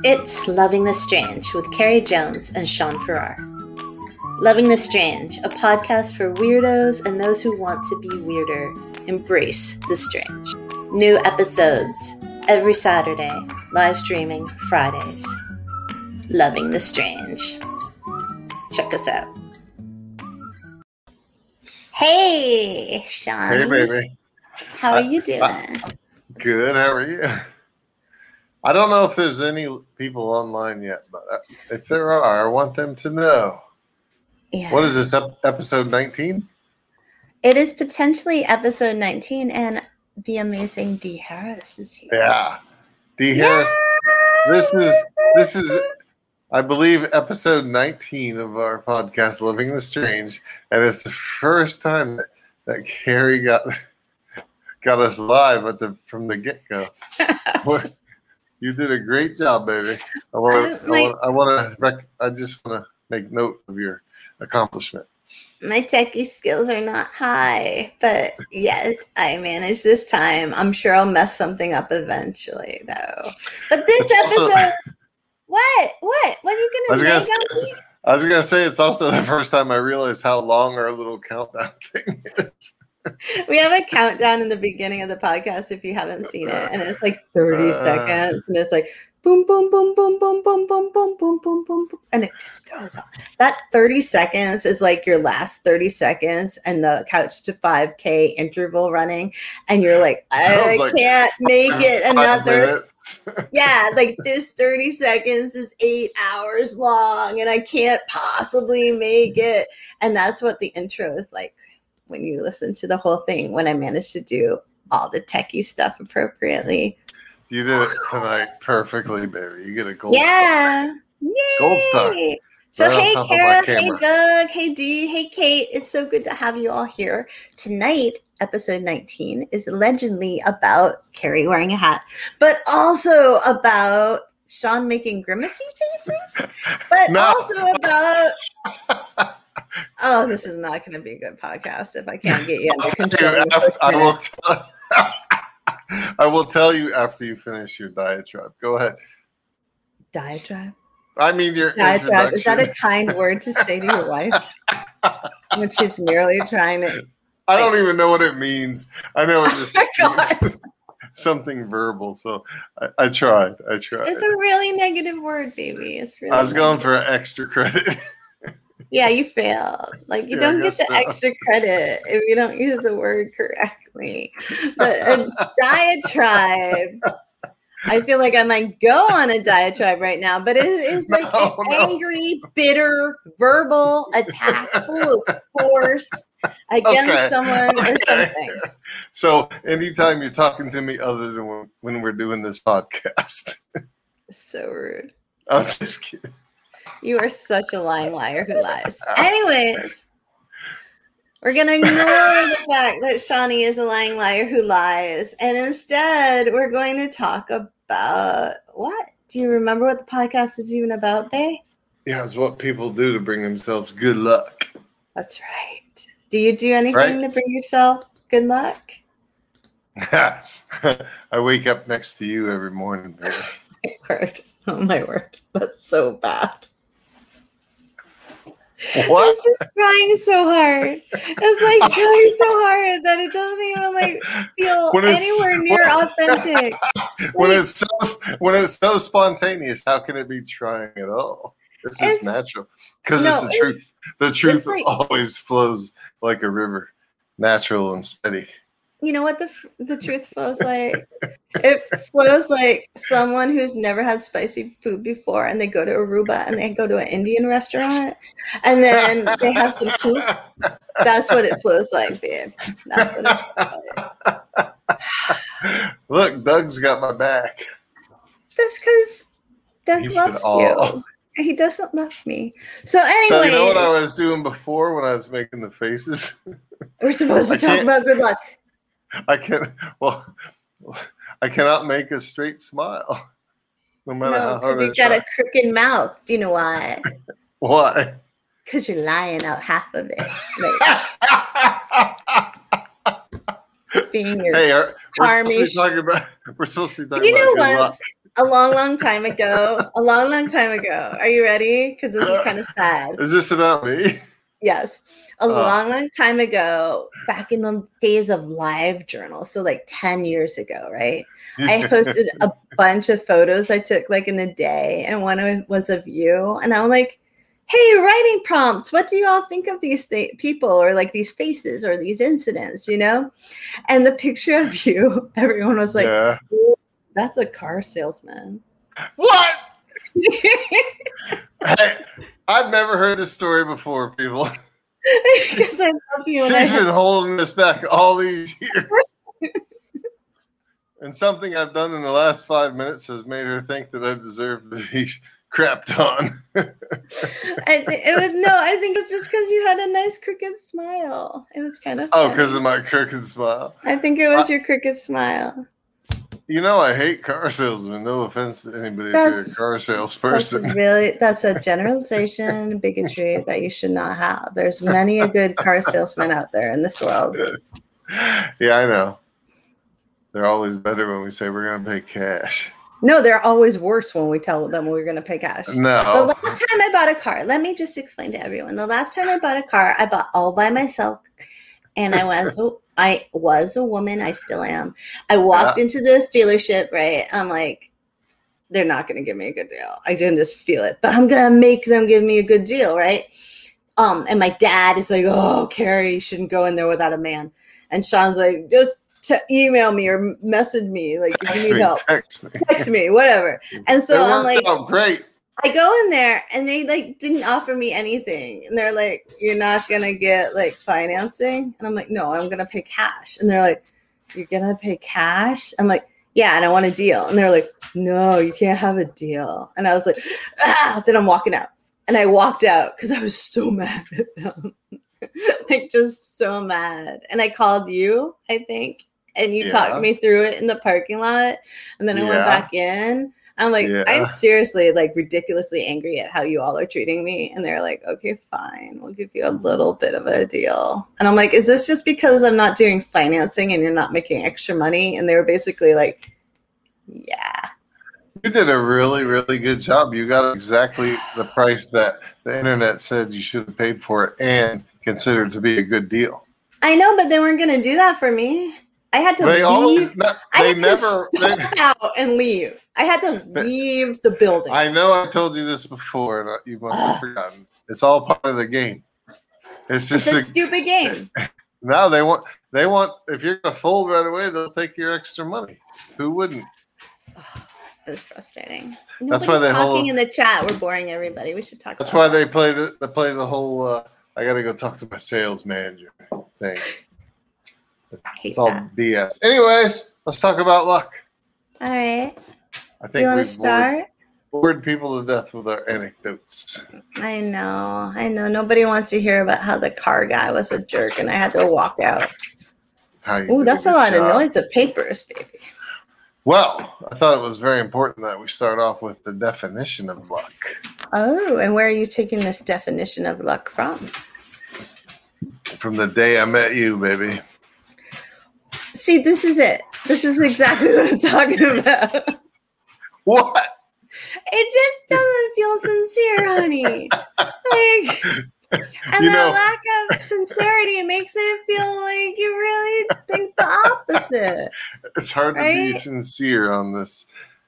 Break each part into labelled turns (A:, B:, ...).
A: It's Loving the Strange with Carrie Jones and Sean Farrar. Loving the Strange, a podcast for weirdos and those who want to be weirder. Embrace the strange. New episodes every Saturday, live streaming Fridays. Loving the Strange. Check us out. Hey, Sean.
B: Hey, baby.
A: How are you doing?
B: Good. How are you? I don't know if there's any people online yet, but if there are, I want them to know.
A: Yeah.
B: What is this, episode 19?
A: It is potentially episode 19, and the amazing Dee Harris is here.
B: Yeah. Dee Harris. This is, I believe, episode 19 of our podcast, Living the Strange, and it's the first time that Carrie got us live from the get-go. You did a great job, baby. I just want to make note of your accomplishment.
A: My techie skills are not high, but yes, I managed this time. I'm sure I'll mess something up eventually, though. But this episode, what are you gonna make out me?
B: I was gonna say it's also the first time I realized how long our little countdown thing is.
A: We have a countdown in the beginning of the podcast if you haven't seen it, and it's like 30 seconds, and it's like boom, boom, boom, boom, boom, boom, boom, boom, boom, boom, boom, boom, and it just goes on. That 30 seconds is like your last 30 seconds, and the Couch to 5K interval running, and you're like, I can't make it another. Yeah, like this 30 seconds is 8 hours long, and I can't possibly make it. And that's what the intro is like. When you listen to the whole thing, when I managed to do all the techie stuff appropriately.
B: You did it tonight perfectly, baby. You get a gold star.
A: Yeah. Yay.
B: Gold star.
A: So hey, Kara, hey, Doug, hey, Dee, hey, Kate. It's so good to have you all here. Tonight, episode 19 is allegedly about Carrie wearing a hat, but also about Sean making grimacy faces, but also about... Oh, this is not going to be a good podcast if I can't get you under control.
B: I will tell you after you finish your diatribe. Go ahead.
A: Diatribe?
B: I mean your
A: diatribe. Is that a kind word to say to your wife when she's merely trying to?
B: I don't even know what it means. I know it just means something verbal. So I tried. It's
A: a really negative word, baby. It's really.
B: I was going for extra credit.
A: Yeah, you failed. Like, you don't get the extra credit if you don't use the word correctly. But a diatribe, I feel like I might go on a diatribe right now, but it is like an angry, bitter, verbal attack full of force against someone or something.
B: So anytime you're talking to me other than when we're doing this podcast.
A: So rude.
B: I'm just kidding.
A: You are such a lying liar who lies. Anyways, we're going to ignore the fact that Shawnee is a lying liar who lies. And instead, we're going to talk about what? Do you remember what the podcast is even about, babe?
B: Yeah, it's what people do to bring themselves good luck.
A: That's right. Do you do anything to bring yourself good luck?
B: I wake up next to you every morning, baby.
A: My word. Oh, my word. That's so bad.
B: What?
A: It's just trying so hard. It's like trying so hard that it doesn't even like feel anywhere near authentic.
B: When it's so spontaneous, how can it be trying at all? It's just natural. Because it's the truth. The truth always flows like a river, natural and steady.
A: You know what the truth flows like? It flows like someone who's never had spicy food before, and they go to Aruba and they go to an Indian restaurant, and then they have some poop. That's what it flows like, babe. That's what it flows like.
B: Look, Doug's got my back.
A: That's because Doug loves you. He doesn't love me. So anyway.
B: So you know what I was doing before when I was making the faces?
A: We're supposed to talk about good luck.
B: I cannot make a straight smile, no matter how hard I try.
A: You got a crooked mouth. Do you know why?
B: Why?
A: Because you're lying out half of it. Being your
B: hey,
A: charming.
B: We're supposed to be talking about
A: good luck. A long time ago. A long time ago. Are you ready? Because this is kind of sad.
B: Is this about me?
A: Yes. A long time ago, back in the days of live journal, so like 10 years ago, right? I posted a bunch of photos I took like in the day, and one was of you. And I'm like, hey, writing prompts. What do you all think of these people or like these faces or these incidents, you know? And the picture of you, everyone was like,
B: Yeah.
A: that's a car salesman.
B: What? Hey, I've never heard this story before, people.
A: Because I love you.
B: She's been holding this back all these years. And something I've done in the last 5 minutes has made her think that I deserve to be crapped on.
A: I think it's just because you had a nice crooked smile. It was kind of
B: funny. Because of my crooked smile.
A: I think it was your crooked smile.
B: You know, I hate car salesmen. No offense to anybody if you're a car salesperson.
A: That's a generalization, bigotry that you should not have. There's many a good car salesman out there in this world.
B: Yeah, I know. They're always better when we say we're going to pay cash.
A: No, they're always worse when we tell them we're going to pay cash.
B: No.
A: The last time I bought a car, let me just explain to everyone. The last time I bought a car, I bought all by myself. And I was a woman. I still am. I walked into this dealership, right? I'm like, they're not going to give me a good deal. I didn't just feel it, but I'm going to make them give me a good deal, right? And my dad is like, oh, Carrie, you shouldn't go in there without a man. And Sean's like, just email me or message me. Like, if you need help. Text me, whatever. And so I'm like,
B: oh, great.
A: I go in there and they like didn't offer me anything. And they're like, you're not going to get like financing? And I'm like, no, I'm going to pay cash. And they're like, you're going to pay cash? I'm like, yeah, and I want a deal. And they're like, no, you can't have a deal. And I was like, then I'm walking out. And I walked out because I was so mad at them. Like just so mad. And I called you, I think, and you talked me through it in the parking lot. And then I went back in. I'm like, I'm seriously like ridiculously angry at how you all are treating me. And they're like, okay, fine. We'll give you a little bit of a deal. And I'm like, is this just because I'm not doing financing and you're not making extra money? And they were basically like, yeah.
B: You did a really, really good job. You got exactly the price that the internet said you should have paid for it and considered to be a good deal.
A: I know, but they weren't going to do that for me. I had to leave. Out and leave. I had to leave the building.
B: I know I told you this before, and you must have forgotten. It's all part of the game. It's just
A: a stupid game.
B: No, they want. If you're gonna fold right away, they'll take your extra money. Who wouldn't?
A: It was frustrating.
B: That's why they're
A: talking in the chat. We're boring everybody. We should talk.
B: That's why they play the whole. I got to go talk to my sales manager thing. It's all BS. Anyways, let's talk about luck.
A: All right.
B: I think
A: you want to start?
B: Bored people to death with our anecdotes.
A: I know. Nobody wants to hear about how the car guy was a jerk and I had to walk out. Ooh, that's a lot of noise of papers, baby.
B: Well, I thought it was very important that we start off with the definition of luck.
A: Oh, and where are you taking this definition of luck from?
B: From the day I met you, baby.
A: See, this is it. This is exactly what I'm talking about.
B: What?
A: It just doesn't feel sincere, honey. And the lack of sincerity makes it feel like you really think the opposite.
B: It's hard to be sincere on this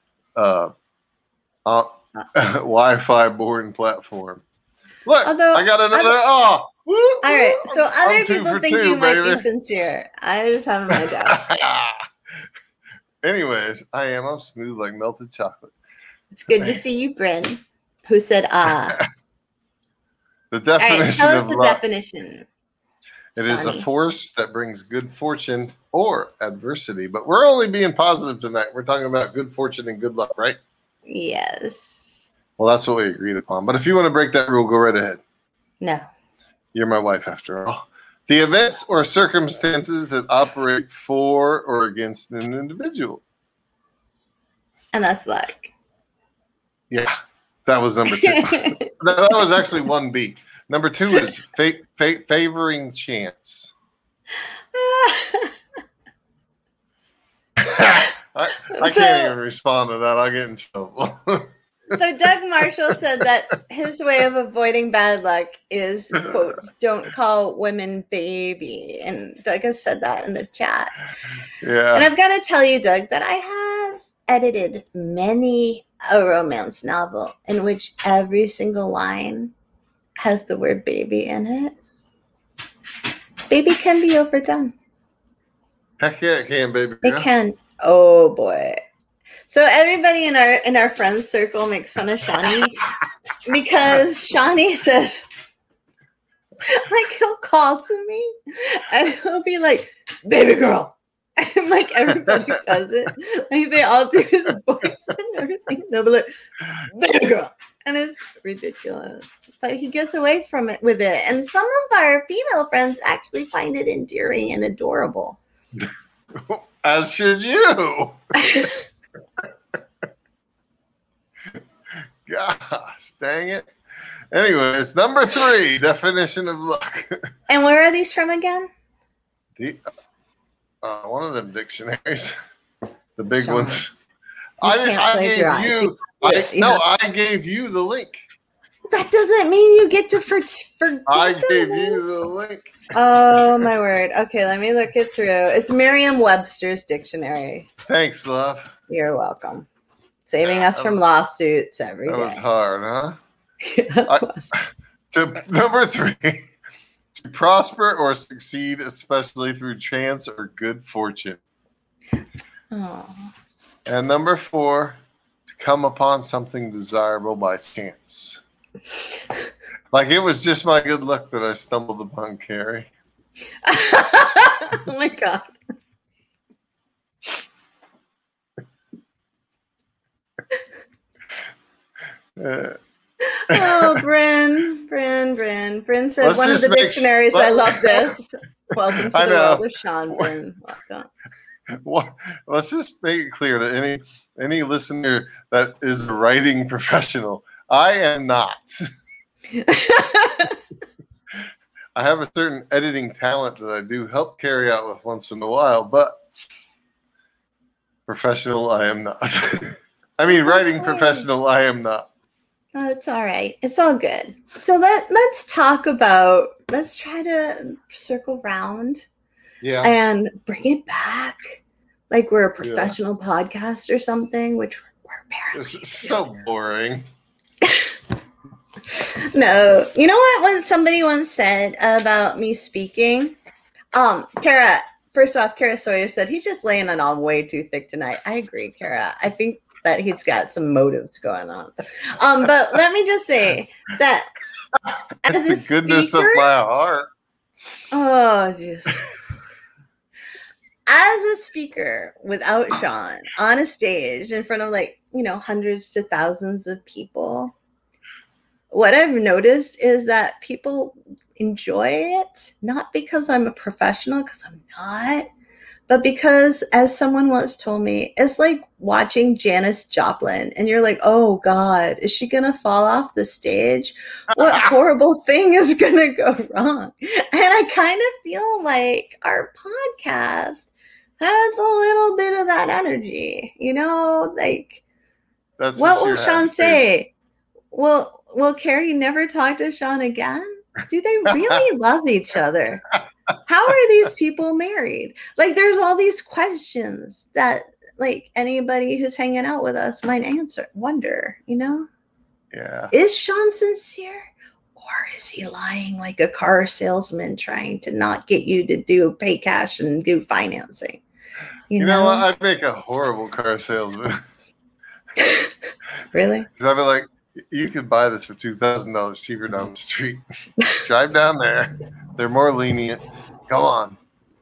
B: Wi-Fi born platform. Look, I got another.
A: Woo, all right, so other people think you might be sincere. I just have my doubts.
B: Anyways, I'm smooth like melted chocolate.
A: It's good to see you, Bryn, who said
B: The definition
A: tell us
B: of
A: the
B: luck.
A: Definition.
B: It is a force that brings good fortune or adversity. But we're only being positive tonight. We're talking about good fortune and good luck, right?
A: Yes.
B: Well, that's what we agreed upon. But if you want to break that rule, go right ahead.
A: No.
B: You're my wife, after all. The events or circumstances that operate for or against an individual.
A: And that's luck.
B: Yeah, that was number 2. that was actually 1B. Number 2 is favoring chance. I can't even respond to that. I'll get in trouble.
A: So Doug Marshall said that his way of avoiding bad luck is, quote, don't call women baby. And Doug has said that in the chat.
B: Yeah.
A: And I've got to tell you, Doug, that I have edited many a romance novel in which every single line has the word baby in it. Baby can be overdone.
B: Heck yeah, it can, baby.
A: It can. Oh boy. So everybody in our friends circle makes fun of Shawnee because Shawnee says, like, he'll call to me and he'll be like, baby girl. And like everybody does it. Like they all do his voice and everything. They'll be like, baby girl. And it's ridiculous. But he gets away from it with it. And some of our female friends actually find it endearing and adorable.
B: As should you. Gosh, dang it. Anyways, number 3, definition of luck.
A: And where are these from again?
B: One of them dictionaries. The big
A: Sean,
B: ones. I gave you the link.
A: That doesn't mean you get to forget.
B: I gave you the link.
A: Oh, my word. Okay, let me look it through. It's Merriam-Webster's dictionary.
B: Thanks, love.
A: You're welcome. Saving us from lawsuits every day.
B: That was hard, huh?
A: Yeah,
B: number 3, to prosper or succeed, especially through chance or good fortune.
A: oh.
B: And number 4, to come upon something desirable by chance. Like it was just my good luck that I stumbled upon Carrie.
A: Oh my God. Oh, Bryn said one of the dictionaries. I love this. Welcome to the world of Sean, Bryn. Welcome.
B: Let's just make it clear to any listener that is a writing professional. I am not. I have a certain editing talent that I do help carry out with once in a while, but professional I am not. I mean, writing professional I am not.
A: Oh, it's all right. It's all good. So let's try to circle round.
B: Yeah.
A: And bring it back. Like we're a professional podcast or something, which we're apparently.
B: This is so boring.
A: No. You know what somebody once said about me speaking? Kara, first off, Kara Sawyer said he's just laying it on way too thick tonight. I agree, Kara. I think that he's got some motives going on. But let me just say that as a speaker,
B: goodness of my heart.
A: Oh, just as a speaker without Sean on a stage in front of hundreds to thousands of people, what I've noticed is that people enjoy it, not because I'm a professional, because I'm not, but because, as someone once told me, it's like watching Janis Joplin and you're like, oh God, is she going to fall off the stage? What horrible thing is going to go wrong? And I kind of feel like our podcast has a little bit of that energy, like,
B: that's
A: what will Sean say? Will Carrie never talk to Sean again? Do they really love each other? How are these people married? Like, there's all these questions that, like, anybody who's hanging out with us might wonder,
B: Yeah.
A: Is Sean sincere? Or is he lying like a car salesman trying to not get you to pay cash and do financing? You know
B: what? I'd make a horrible car salesman.
A: Really?
B: Because I'd be like, you could buy this for $2,000 cheaper down the street. Drive down there. They're more lenient. Come on.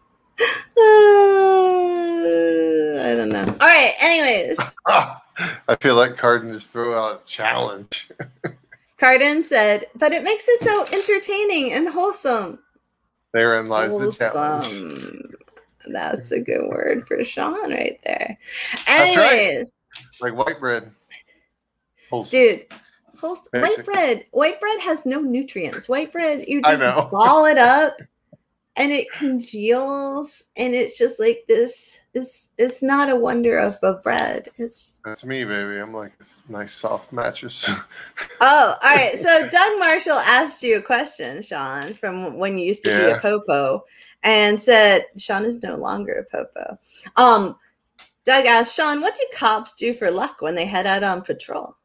A: I don't know. All right. Anyways.
B: I feel like Carden just threw out a challenge.
A: Carden said, but it makes it so entertaining and wholesome.
B: Therein lies the challenge.
A: That's a good word for Sean right there.
B: Anyways. That's right. Like white bread.
A: Wholesome. Dude. White bread has no nutrients. White bread, you just ball it up and it congeals and it's just like this it's not a wonder of a bread.
B: That's me, baby. I'm like this nice soft mattress.
A: Oh, all right. So Doug Marshall asked you a question, Sean, from when you used to be a popo, and said Sean is no longer a popo. Doug asked Sean, what do cops do for luck when they head out on patrol?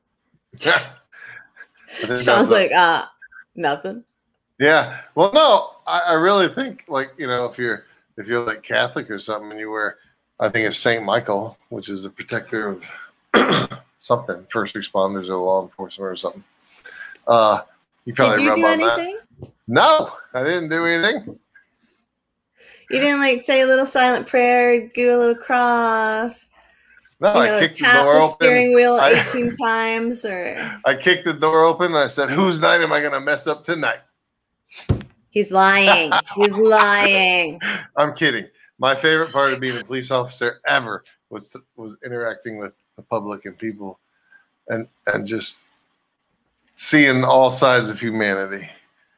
A: Sean's like, nothing.
B: Yeah. Well, no, I really think, like, you know, if you're like Catholic or something and you wear, I think it's Saint Michael, which is a protector of something, first responders or law enforcement or something. You probably
A: Did you
B: rub
A: do
B: on
A: anything?
B: That. No, I didn't do anything.
A: You didn't like say a little silent prayer, do a little cross.
B: No, I kicked the door
A: the
B: open.
A: Steering wheel 18 times, or
B: I kicked the door open and I said, "Whose night am I going to mess up tonight?"
A: He's lying. He's lying.
B: I'm kidding. My favorite part of being a police officer ever was interacting with the public and people, and just seeing all sides of humanity.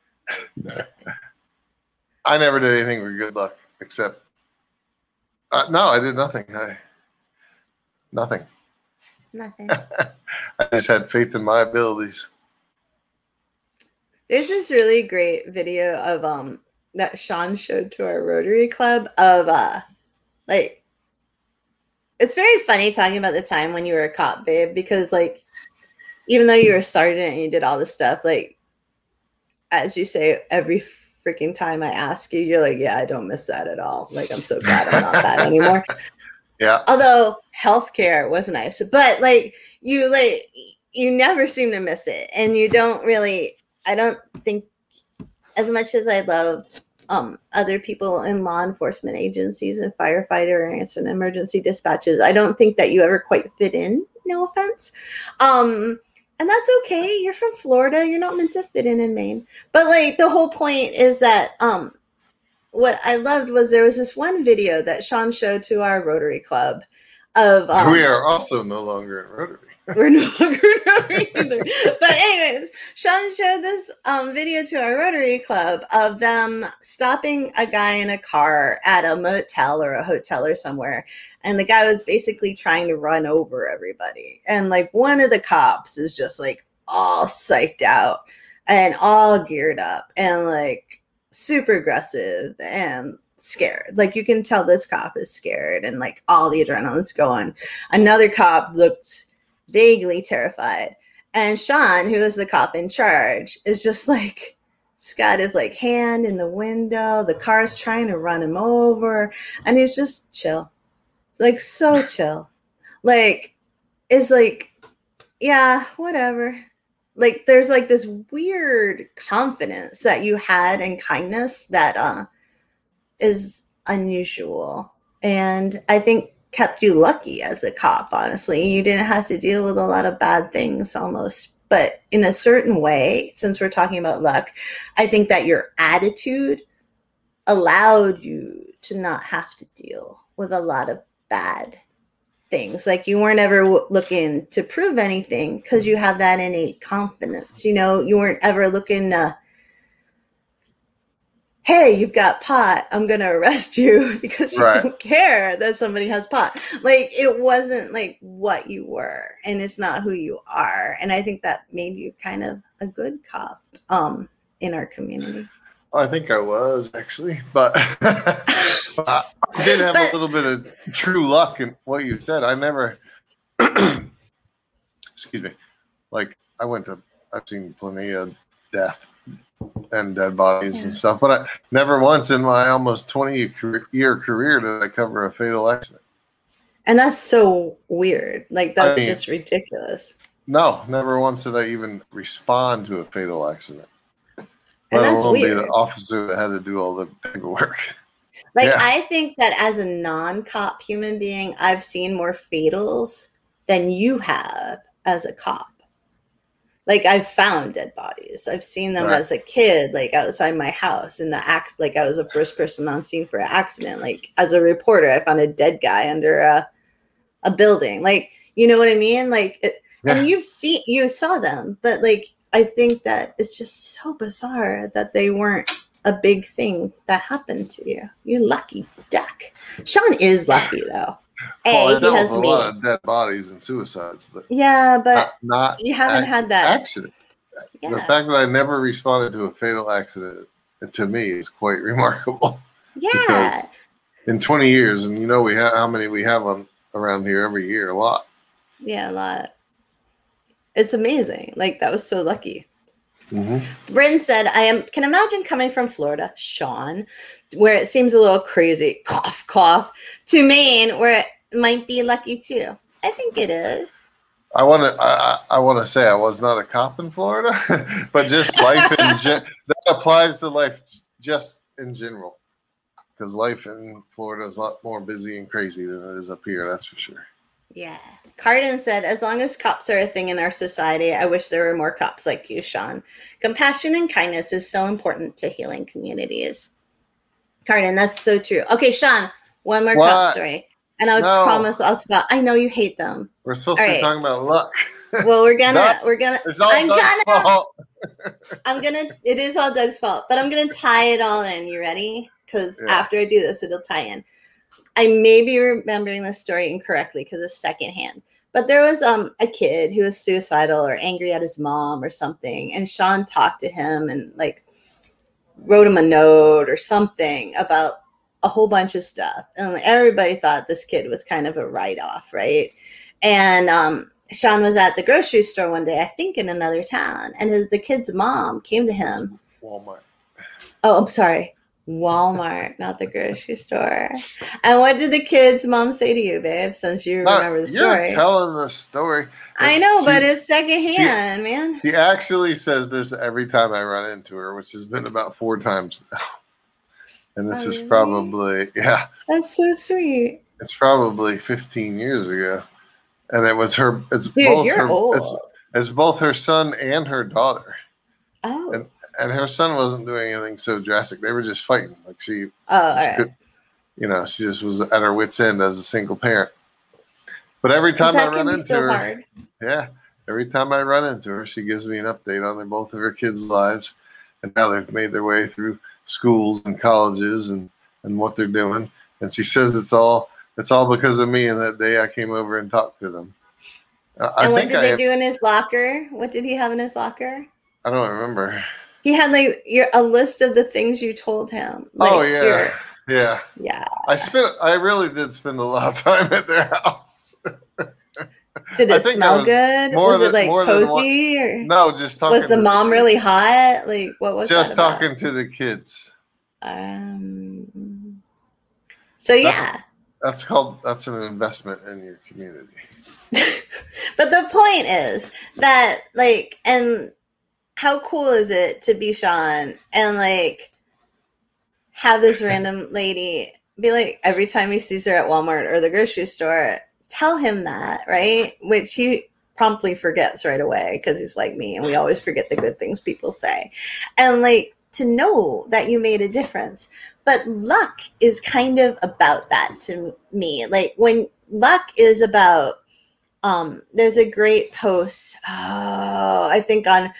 B: I never did anything for good luck, except no, I did nothing. Nothing. I just had faith in my abilities.
A: There's this really great video of that Sean showed to our Rotary Club of like, it's very funny talking about the time when you were a cop, babe, because like, even though you were a sergeant and you did all this stuff, like, as you say, every freaking time I ask you, you're like, yeah, I don't miss that at all. Like, I'm so glad I'm not that anymore.
B: Yeah.
A: Although healthcare was nice, but like you never seem to miss it, and you don't really. I don't think, as much as I love other people in law enforcement agencies and firefighters and emergency dispatches, I don't think that you ever quite fit in. No offense. And that's okay. You're from Florida. You're not meant to fit in Maine. But like the whole point is that what I loved was there was this one video that Sean showed to our Rotary Club of
B: we are also no longer in Rotary.
A: We're no longer in Rotary either. But anyways, Sean showed this video to our Rotary Club of them stopping a guy in a car at a motel or a hotel or somewhere. And the guy was basically trying to run over everybody. And like one of the cops is just like all psyched out and all geared up and like super aggressive and scared. Like you can tell this cop is scared and like all the adrenaline's going. Another cop looks vaguely terrified. And Sean, who is the cop in charge, is just like, he's got his like hand in the window. The car's trying to run him over. And he's just chill. Like so chill. Like, it's like, yeah, whatever. Like there's like this weird confidence that you had and kindness that is unusual. And I think kept you lucky as a cop, honestly. You didn't have to deal with a lot of bad things almost. But in a certain way, since we're talking about luck, I think that your attitude allowed you to not have to deal with a lot of bad things. Like you weren't ever looking to prove anything because you have that innate confidence. You know, you weren't ever looking to, hey, you've got pot, I'm going to arrest you because you don't care that somebody has pot. Like, it wasn't like what you were, and it's not who you are. And I think that made you kind of a good cop in our community.
B: I think I was, actually. But I did have a little bit of true luck in what you said. I never, excuse me, like, I've seen plenty of death and dead bodies and stuff, but I never once in my almost 20-year career did I cover a fatal accident. And
A: that's so weird. Like that's just ridiculous.
B: No, never once did I even respond to a fatal accident.
A: And that's weird.
B: Be the officer that had to do all the paperwork.
A: Like I think that as a non-cop human being, I've seen more fatals than you have as a cop. Like I've found dead bodies. I've seen them as a kid, like outside my house in the like I was the first person on scene for an accident. Like as a reporter, I found a dead guy under a building. Like, you know what I mean? Like, and you saw them, but like, I think that it's just so bizarre that they weren't a big thing that happened to you. You lucky duck. Sean is lucky though.
B: Well,
A: He has
B: a lot of dead bodies and suicides, but
A: not you haven't had that
B: accident. Yeah. The fact that I never responded to a fatal accident, to me, is quite remarkable.
A: Yeah.
B: Because in 20 years, and we have how many we have around here every year, a lot.
A: Yeah, a lot. It's amazing. Like, that was so lucky.
B: Mm-hmm.
A: Bryn said, can imagine coming from Florida, Sean, where it seems a little crazy, cough, cough, to Maine, where it might be lucky too. I think it is.
B: I want to say I was not a cop in Florida, but just life that applies to life just in general, because life in Florida is a lot more busy and crazy than it is up here. That's for sure.
A: Yeah. Cardin said, as long as cops are a thing in our society, I wish there were more cops like you, Sean. Compassion and kindness is so important to healing communities. Cardin, that's so true. Okay, Sean, one more cop story. And I promise I'll stop. I know you hate them.
B: We're supposed to be talking about luck.
A: Well, we're gonna.
B: It's all Doug's fault.
A: It is all Doug's fault, but I'm gonna tie it all in. You ready? Because after I do this, it'll tie in. I may be remembering this story incorrectly because it's secondhand. But there was a kid who was suicidal or angry at his mom or something, and Sean talked to him and like wrote him a note or something about a whole bunch of stuff. And everybody thought this kid was kind of a write-off, right? And Sean was at the grocery store one day, I think in another town, and the kid's mom came to him.
B: Walmart.
A: Oh, I'm sorry. Walmart, not the grocery store. And what did the kid's mom say to you, babe, since you remember the story?
B: You're telling the story.
A: I know, but it's secondhand, man.
B: She actually says this every time I run into her, which has been about 4 times now. And this is probably,
A: That's so sweet.
B: It's probably 15 years ago. And it was her, it's both her son and her daughter.
A: Oh.
B: And her son wasn't doing anything so drastic. They were just fighting. Like she just was at her wit's end as a single parent. But every time I run into her, every time I run into her, she gives me an update on both of her kids' lives and how they've made their way through schools and colleges and what they're doing. And she says it's all because of me, and that day I came over and talked to them.
A: And what did they do in his locker? What did he have in his locker?
B: I don't remember.
A: He had a list of the things you told him.
B: Yeah. I really did spend a lot of time at their house.
A: Did it smell good? Was it cozy? Or
B: no, just talking.
A: Was the mom really hot? Like, what was
B: just talking to the kids?
A: So yeah.
B: That's an investment in your community.
A: But the point is that, like, and how cool is it to be Sean and like have this random lady be like, every time he sees her at Walmart or the grocery store, tell him that, right? Which he promptly forgets right away because he's like me and we always forget the good things people say. And like to know that you made a difference. But luck is kind of about that to me. Like when luck is about, there's a great post, I think on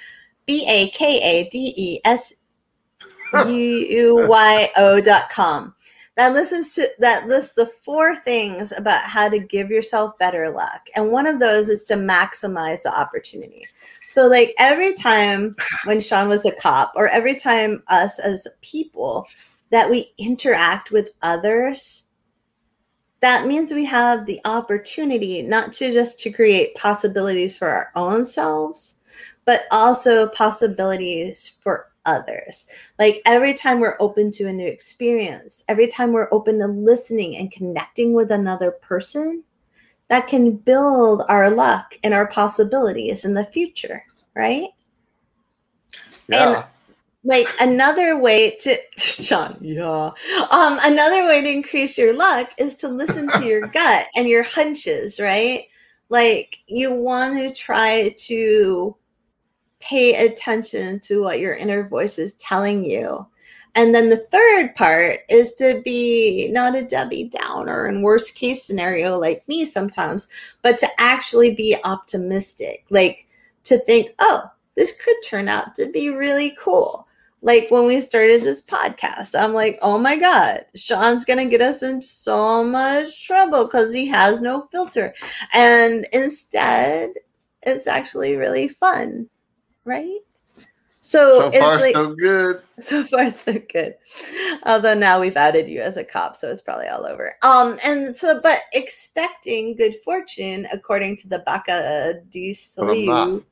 A: BAKADESUYO.com that lists the 4 things about how to give yourself better luck. And one of those is to maximize the opportunity. So like every time when Sean was a cop or every time us as people that we interact with others, that means we have the opportunity not to create possibilities for our own selves, but also possibilities for others. Like every time we're open to a new experience, every time we're open to listening and connecting with another person, that can build our luck and our possibilities in the future, right?
B: Yeah.
A: And like another way to Sean, another way to increase your luck is to listen to your gut and your hunches, right? Like you want to try to pay attention to what your inner voice is telling you. And then the third part is to be not a Debbie Downer in worst case scenario like me sometimes, but to actually be optimistic, like to think, oh, this could turn out to be really cool. Like when we started this podcast, I'm like, oh my God, Sean's going to get us in so much trouble because he has no filter. And instead, it's actually really fun, right? So
B: far,
A: it's like,
B: so good.
A: So far, so good. Although now we've outed you as a cop, so it's probably all over. But expecting good fortune, according to the Bacca di Soliu,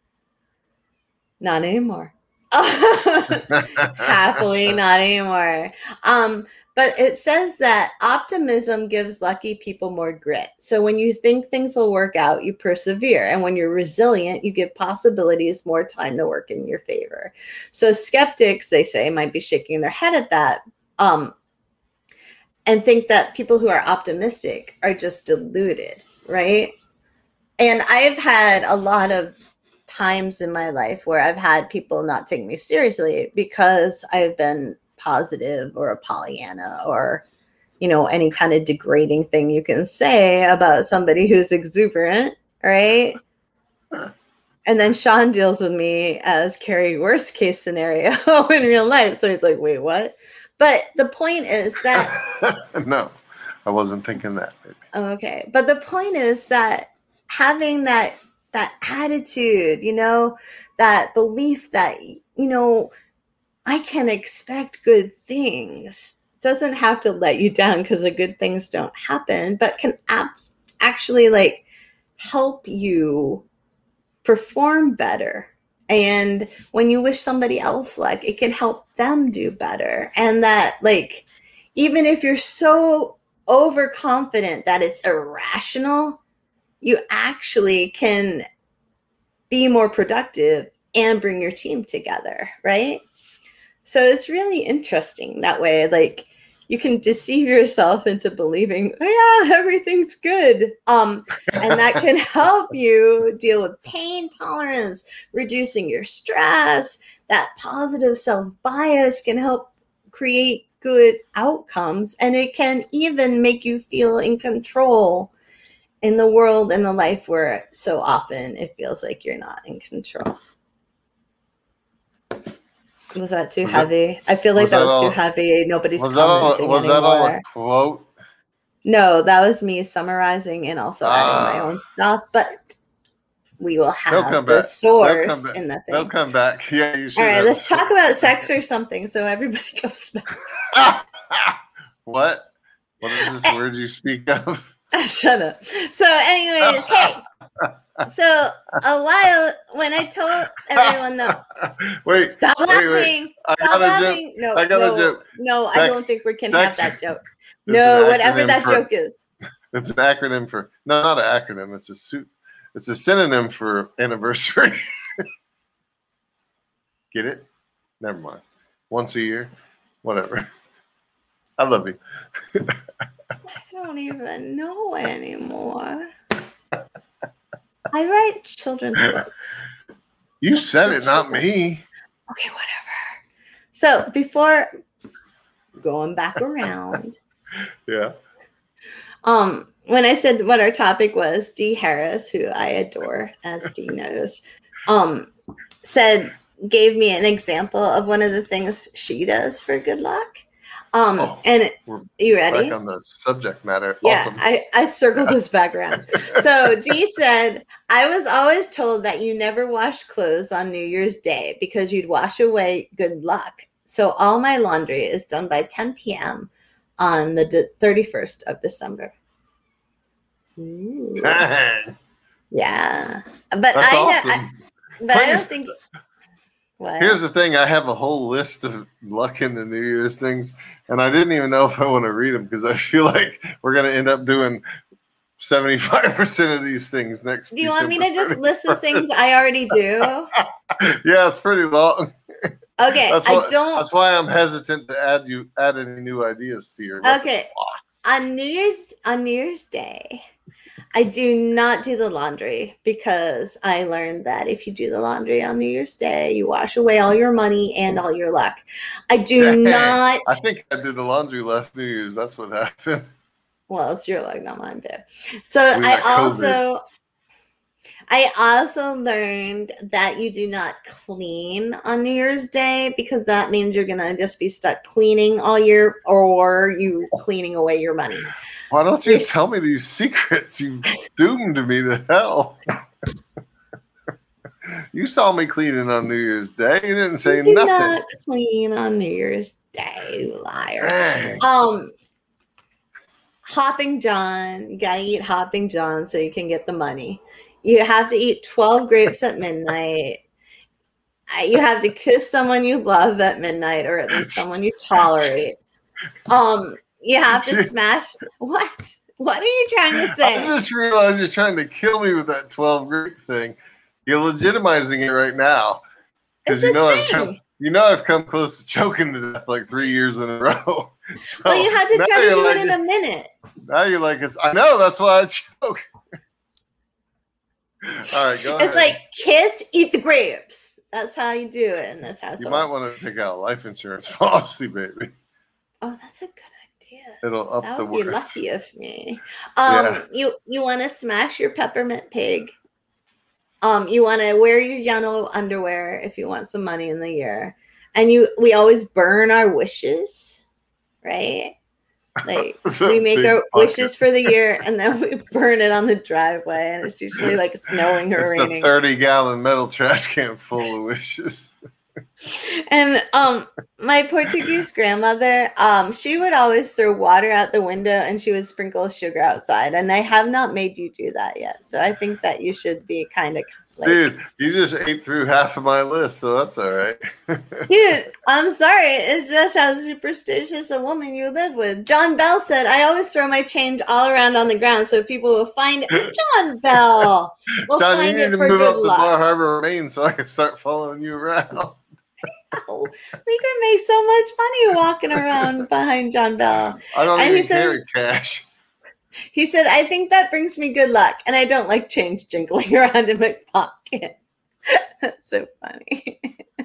A: not anymore. Happily, not anymore. But it says that optimism gives lucky people more grit. So when you think things will work out, you persevere. And when you're resilient, you give possibilities more time to work in your favor. So skeptics, they say, might be shaking their head at that and think that people who are optimistic are just deluded, right? And I've had a lot of times in my life where I've had people not take me seriously because I've been positive or a Pollyanna or, any kind of degrading thing you can say about somebody who's exuberant, right? And then Sean deals with me as Carrie worst case scenario in real life. So he's like, wait, what? But the point is that...
B: No, I wasn't thinking that. Baby.
A: Okay. But the point is that having that attitude, that belief that, I can expect good things doesn't have to let you down because the good things don't happen, but can actually like help you perform better. And when you wish somebody else luck, it can help them do better. And that like, even if you're so overconfident that it's irrational, you actually can be more productive and bring your team together, right? So it's really interesting that way. Like you can deceive yourself into believing, oh yeah, everything's good. And that can help you deal with pain tolerance, reducing your stress. That positive self-bias can help create good outcomes. And it can even make you feel in control in the world and the life where so often it feels like you're not in control. Was that too heavy? I feel like that was too heavy. Nobody's commenting anymore.
B: Was that all a quote?
A: No, that was me summarizing and also adding my own stuff. But we will have the source in the thing.
B: They'll come back. Yeah, you should.
A: All right, let's talk about sex or something so everybody comes back.
B: What? What is this word you speak of?
A: Shut up. So anyways, hey. So a while when I told everyone
B: wait,
A: stop laughing. Stop laughing. No,
B: I got a joke.
A: No,
B: sex,
A: I don't think we can have that joke.
B: No,
A: whatever that joke is.
B: It's an acronym for not an acronym, it's a synonym for anniversary. Get it? Never mind. Once a year. Whatever. I love you.
A: I don't even know anymore. I write children's books.
B: You said it, not me.
A: Okay, whatever. So before going back around.
B: Yeah.
A: When I said what our topic was, Dee Harris, who I adore, as Dee knows, gave me an example of one of the things she does for good luck. And you ready?
B: Back on the subject matter.
A: Yeah,
B: awesome.
A: I circled this background. So Dee said, I was always told that you never wash clothes on New Year's Day because you'd wash away good luck. So all my laundry is done by 10 p.m. on the 31st of December. Ooh.
B: Dang.
A: Yeah. But
B: That's awesome.
A: I don't think... What?
B: Here's the thing. I have a whole list of luck in the New Year's things, and I didn't even know if I want to read them because I feel like we're going to end up doing 75% of these things next
A: Do you want me to just list the things I already do?
B: Yeah, it's pretty long.
A: Okay,
B: That's why I'm hesitant to add any new ideas to your list.
A: Okay, on New Year's Day, I do not do the laundry because I learned that if you do the laundry on New Year's Day, you wash away all your money and all your luck. I do not.
B: I think I did the laundry last New Year's. That's what happened.
A: Well, it's your luck, not mine, babe. So I I also learned that you do not clean on New Year's Day because that means you're going to just be stuck cleaning all year, or you cleaning away your money.
B: Why don't you tell me these secrets? You doomed me to hell. You saw me cleaning on New Year's Day. You didn't say
A: you
B: nothing.
A: Not clean on New Year's Day, you liar.
B: Dang.
A: Hopping John. You gotta eat Hopping John so you can get the money. You have to eat 12 grapes at midnight. You have to kiss someone you love at midnight, or at least someone you tolerate. You have to smash. What? What are you trying to say?
B: I just realized you're trying to kill me with that 12 grape thing. You're legitimizing it right now because I've come close to choking to death like 3 years in a row. So
A: well, you had to try to do it in a minute.
B: Now you're like, I know, that's why I choke. All right, go ahead.
A: It's like kiss, eat the grapes. That's how you do it in this household.
B: You might want to take out a life insurance policy, baby.
A: Oh, that's a good idea.
B: It'll up the worth. That would
A: be lucky of me.
B: Yeah.
A: You want to smash your peppermint pig. You want to wear your yellow underwear if you want some money in the year. And we always burn our wishes, right? Like we make our wishes for the year and then we burn it on the driveway, and it's usually like snowing or raining.
B: It's a 30-gallon metal trash can full of wishes.
A: And my Portuguese grandmother, she would always throw water out the window and she would sprinkle sugar outside. And I have not made you do that yet. So I think that you should be kind of like...
B: Dude, you just ate through half of my list, so that's all right.
A: Dude, I'm sorry. It's just how superstitious a woman you live with. John Bell said, I always throw my change all around on the ground so people will find it. John Bell! We'll
B: John,
A: find
B: you
A: it
B: need to
A: for
B: move
A: good
B: up to
A: luck.
B: Bar Harbor, Maine so I can start following you around.
A: Oh, we could make so much money walking around behind John Bell.
B: I don't even carry cash.
A: He said, I think that brings me good luck, and I don't like change jingling around in my pocket. That's so funny.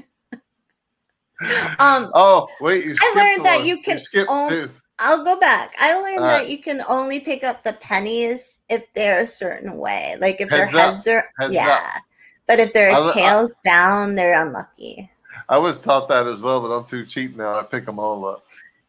B: Oh, wait, you skipped
A: I learned that
B: one.
A: you can
B: two.
A: I'll go back. I learned that you can only pick up the pennies if they're a certain way. Like if their heads are
B: heads up.
A: But if their tails down, they're unlucky.
B: I was taught that as well, but I'm too cheap now. I pick them all up.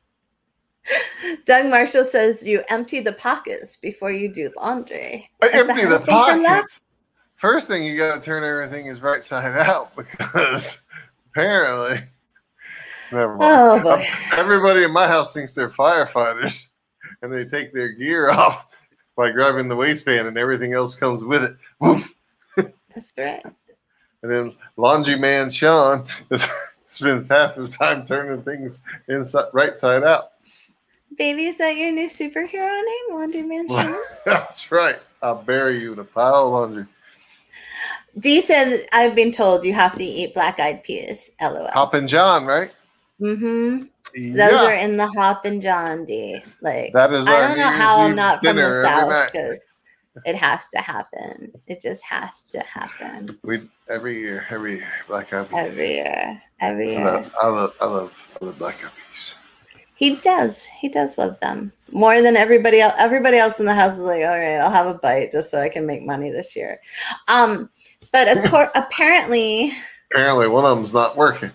A: Doug Marshall says you empty the pockets before you do laundry.
B: Empty the pockets? First thing you got to turn everything is right side out because apparently, never mind.
A: Oh boy!
B: Everybody in my house thinks they're firefighters, and they take their gear off by grabbing the waistband, and everything else comes with it. Woof.
A: That's right.
B: And then Laundry Man Sean spends half his time turning things inside, right side out.
A: Baby, is that your new superhero name, Laundry Man Sean?
B: That's right. I'll bury you in a pile of laundry.
A: Dee said, I've been told you have to eat black-eyed peas. LOL.
B: Hoppin' John, right?
A: Mm-hmm. Yeah. Those are in the Hoppin' John, Dee. Like,
B: that is
A: I don't know how I'm not from the South because it has to happen. It just has to happen.
B: Every year, black-eyed peas.
A: Every year.
B: I love black-eyed peas.
A: He does love them more than everybody else. Everybody else in the house is like, all right, I'll have a bite just so I can make money this year. But of course, apparently
B: one of them's not working.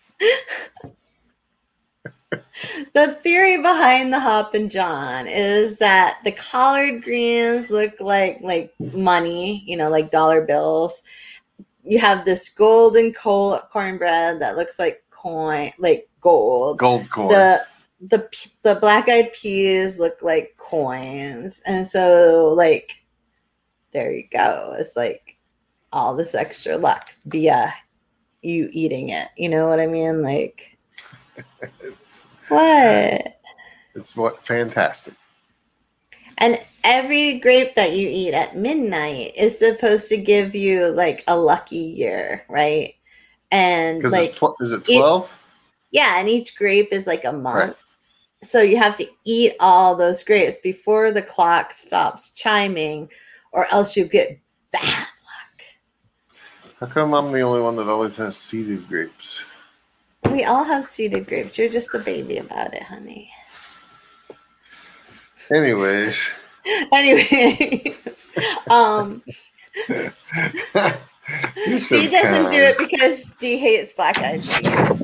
A: The theory behind the Hoppin' John is that the collard greens look like money, like dollar bills. You have this golden cornbread that looks like coin, like gold.
B: Gold coins.
A: The black-eyed peas look like coins. And so, there you go. It's like all this extra luck via you eating it. You know what I mean? Like, what?
B: It's fantastic.
A: And every grape that you eat at midnight is supposed to give you, a lucky year, right? And,
B: is it 12?
A: Yeah, and each grape is a month.
B: Right.
A: So you have to eat all those grapes before the clock stops chiming, or else you get bad luck.
B: How come I'm the only one that always has seeded grapes?
A: We all have seeded grapes. You're just a baby about it, honey.
B: Anyways.
A: She doesn't do it because she hates Black Eyed Peas.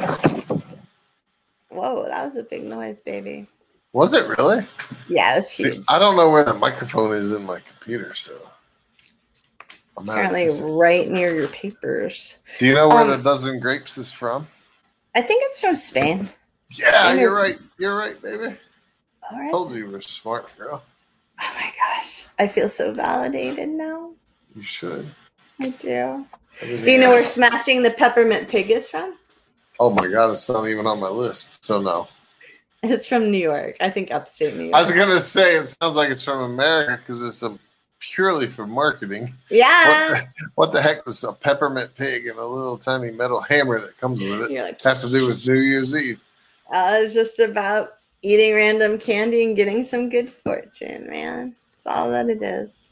A: Whoa, that was a big noise, baby.
B: Was it really?
A: Yeah, it was
B: See,
A: huge.
B: I don't know where the microphone is in my computer, so I'm
A: Apparently right near your papers.
B: Do you know where the dozen grapes is from?
A: I think it's from Spain.
B: Yeah, you're right. You're right, baby.
A: All right.
B: Told you you were smart, girl.
A: Oh my gosh. I feel so validated now.
B: You should.
A: I do. Do you know where Smashing the Peppermint Pig is from?
B: Oh my God, it's not even on my list, so no.
A: It's from New York. I think upstate New York.
B: I was going to say, it sounds like it's from America because it's purely for marketing.
A: Yeah.
B: What the heck is a peppermint pig and a little tiny metal hammer that comes with it?
A: You're like,
B: have to do with New Year's Eve.
A: It's just about eating random candy and getting some good fortune, man. That's all that it is.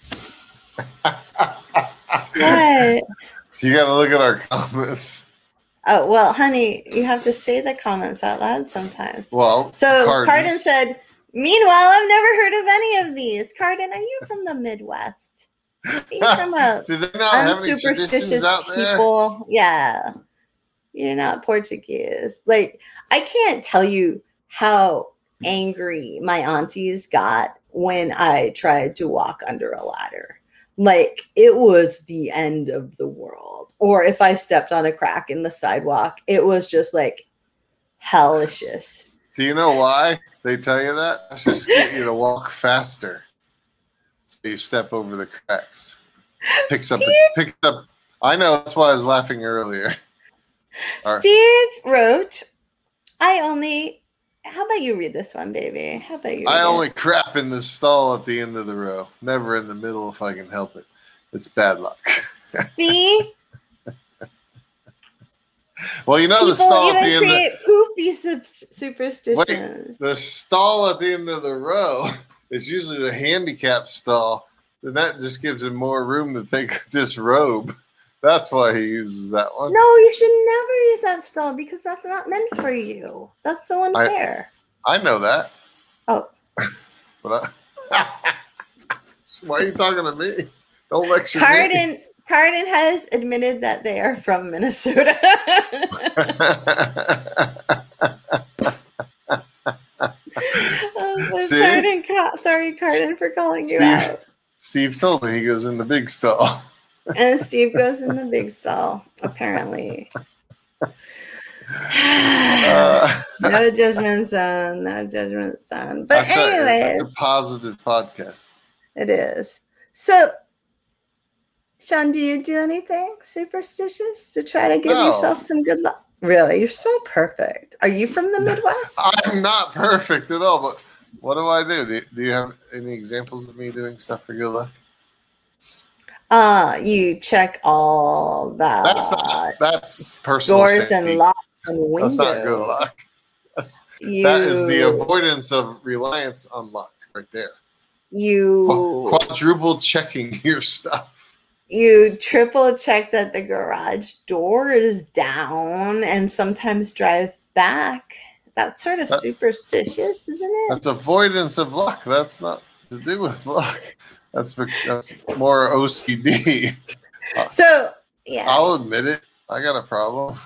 A: What?
B: You got to look at our comments.
A: Oh, well, honey, you have to say the comments out loud sometimes.
B: Well,
A: so Cardin said, meanwhile, I've never heard of any of these. Cardin, are you from the Midwest? Are you from a
B: do they not have any
A: unsuperstitious
B: out there?
A: people? Yeah. You're not Portuguese. Like, I can't tell you how angry my aunties got when I tried to walk under a ladder. Like, it was the end of the world. Or if I stepped on a crack in the sidewalk, it was just like hellicious.
B: Do you know why they tell you that? That's just to get you to walk faster. So you step over the cracks. Picks up. I know, that's why I was laughing earlier.
A: Steve wrote, how about you read this one, baby? How about you?
B: I only crap in the stall at the end of the row, never in the middle if I can help it. It's bad luck.
A: See?
B: Well, you know, people the stall at the end.
A: Create poopy superstitions.
B: Wait, the stall at the end of the row is usually the handicap stall, and that just gives him more room to take a disrobe. That's why he uses that one.
A: No, you should never use that stall because that's not meant for you. That's so unfair.
B: I know that.
A: Oh.
B: But why are you talking to me? Don't lecture me.
A: Cardin has admitted that they are from Minnesota. Sorry, Cardin, for calling you out.
B: Steve told me he goes in the big stall.
A: And Steve goes in the big stall, apparently. No judgment zone. No judgment zone. But anyways.
B: It's a positive podcast.
A: It is. So, Sean, do you do anything superstitious to try to give yourself some good luck? Really? You're so perfect. Are you from the Midwest?
B: I'm not perfect at all, but what do I do? Do you have any examples of me doing stuff for good luck?
A: You check all that.
B: That's personal
A: doors
B: safety.
A: And locks and windows.
B: That's not good luck. That is the avoidance of reliance on luck right there.
A: You
B: quadruple checking your stuff.
A: You triple check that the garage door is down and sometimes drive back. That's sort of superstitious, isn't it?
B: That's avoidance of luck. That's not to do with luck. That's more OCD.
A: So, yeah.
B: I'll admit it. I got a problem.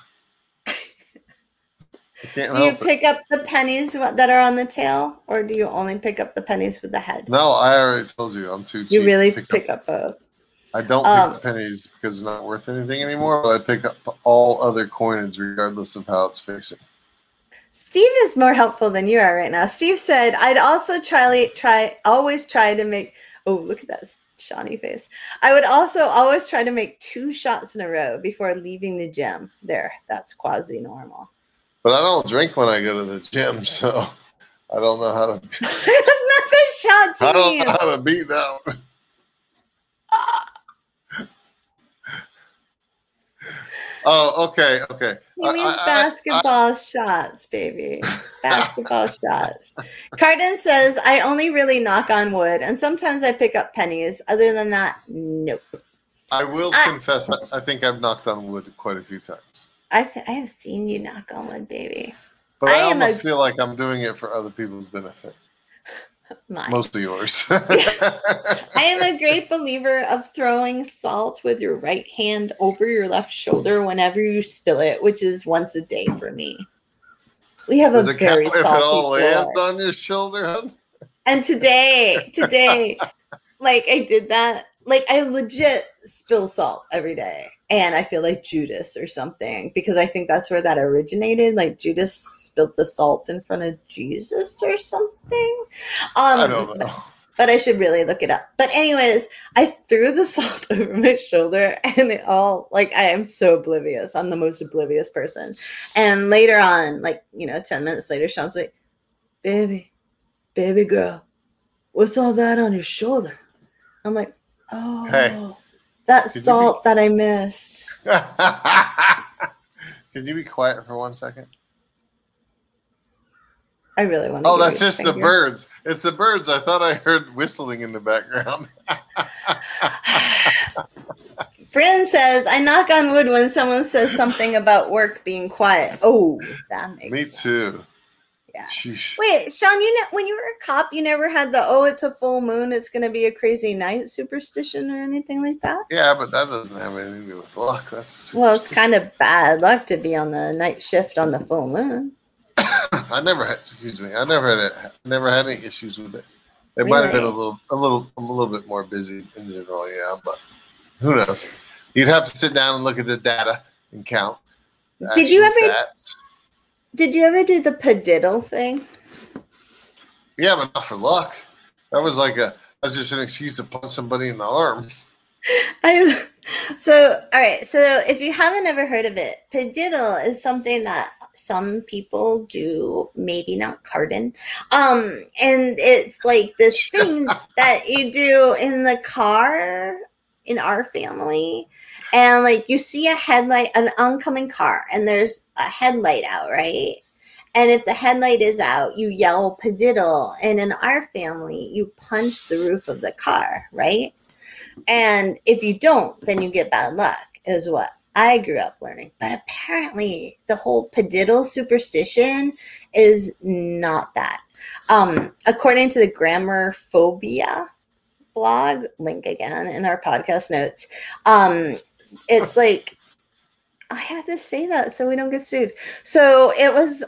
A: Do you pick up the pennies that are on the tail, or do you only pick up the pennies with the head?
B: No, I already told you I'm too cheap.
A: You really pick up both.
B: I don't pick up pennies because they're not worth anything anymore, but I pick up all other coinage regardless of how it's facing.
A: Steve is more helpful than you are right now. Steve said, I'd also always try to make, oh, look at that Shawnee face. I would also always try to make 2 shots in a row before leaving the gym. There, that's quasi-normal.
B: But I don't drink when I go to the gym, so I don't know how to.
A: That's not the shot to
B: I don't know how to beat that one. Oh, okay.
A: You mean basketball shots, baby. Basketball shots. Cardin says, I only really knock on wood, and sometimes I pick up pennies. Other than that, nope.
B: I will confess, I think I've knocked on wood quite a few times.
A: I have seen you knock on wood, baby.
B: But I almost feel like I'm doing it for other people's benefit.
A: Mine.
B: Most of yours.
A: I am a great believer of throwing salt with your right hand over your left shoulder whenever you spill it, which is once a day for me. We have
B: Does
A: a
B: it count
A: very
B: if it
A: salty
B: all lands
A: floor.
B: on your shoulder, hun?
A: And today, like I did that. Like I legit spill salt every day. And I feel like Judas or something because I think that's where that originated. Like Judas spilled the salt in front of Jesus or something.
B: I don't know.
A: But I should really look it up. But anyways, I threw the salt over my shoulder and it all, like, I am so oblivious. I'm the most oblivious person. And later on, like, 10 minutes later, Sean's like, baby girl, what's all that on your shoulder? I'm like, oh,
B: Hey,
A: that salt that I missed.
B: Could you be quiet for 1 second?
A: I really want to.
B: Oh, that's just the birds. It's the birds. I thought I heard whistling in the background.
A: Bryn says, I knock on wood when someone says something about work being quiet. Oh, that makes
B: Me
A: sense.
B: too.
A: Yeah.
B: Sheesh.
A: Wait, Sean, when you were a cop, you never had the, it's a full moon, it's going to be a crazy night superstition or anything like that?
B: Yeah, but that doesn't have anything to do with luck. That's
A: well, it's kind of bad luck to be on the night shift on the full moon.
B: I never had any issues with it. It might have been a little bit more busy in general, yeah, but who knows? You'd have to sit down and look at the data and count. Did you
A: ever do the padiddle thing?
B: Yeah, but not for luck. That was just an excuse to punch somebody in the arm.
A: So if you haven't ever heard of it, padiddle is something that some people do, maybe not Cardin. And it's like this thing that you do in the car in our family. And like you see a headlight, an oncoming car, and there's a headlight out, right? And if the headlight is out, you yell padiddle. And in our family, you punch the roof of the car, right? And if you don't, then you get bad luck, is what I grew up learning. But apparently the whole padiddle superstition is not that. According to the Grammarphobia blog, link again in our podcast notes, it's like, I had to say that so we don't get sued. So it was,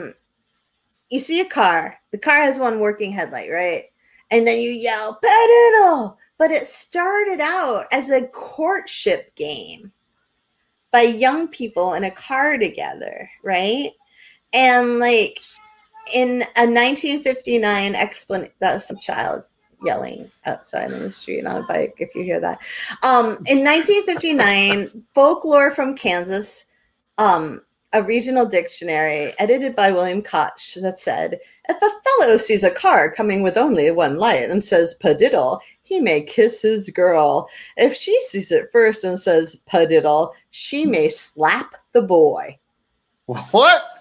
A: you see a car, the car has one working headlight, right? And then you yell, padiddle! But it started out as a courtship game by young people in a car together, right? And like in a 1959 explanation, that was some child yelling outside in the street on a bike, if you hear that. In 1959, Folklore from Kansas, a regional dictionary edited by William Koch that said, if a fellow sees a car coming with only one light and says padiddle, he may kiss his girl. If she sees it first and says padiddle, she may slap the boy.
B: What?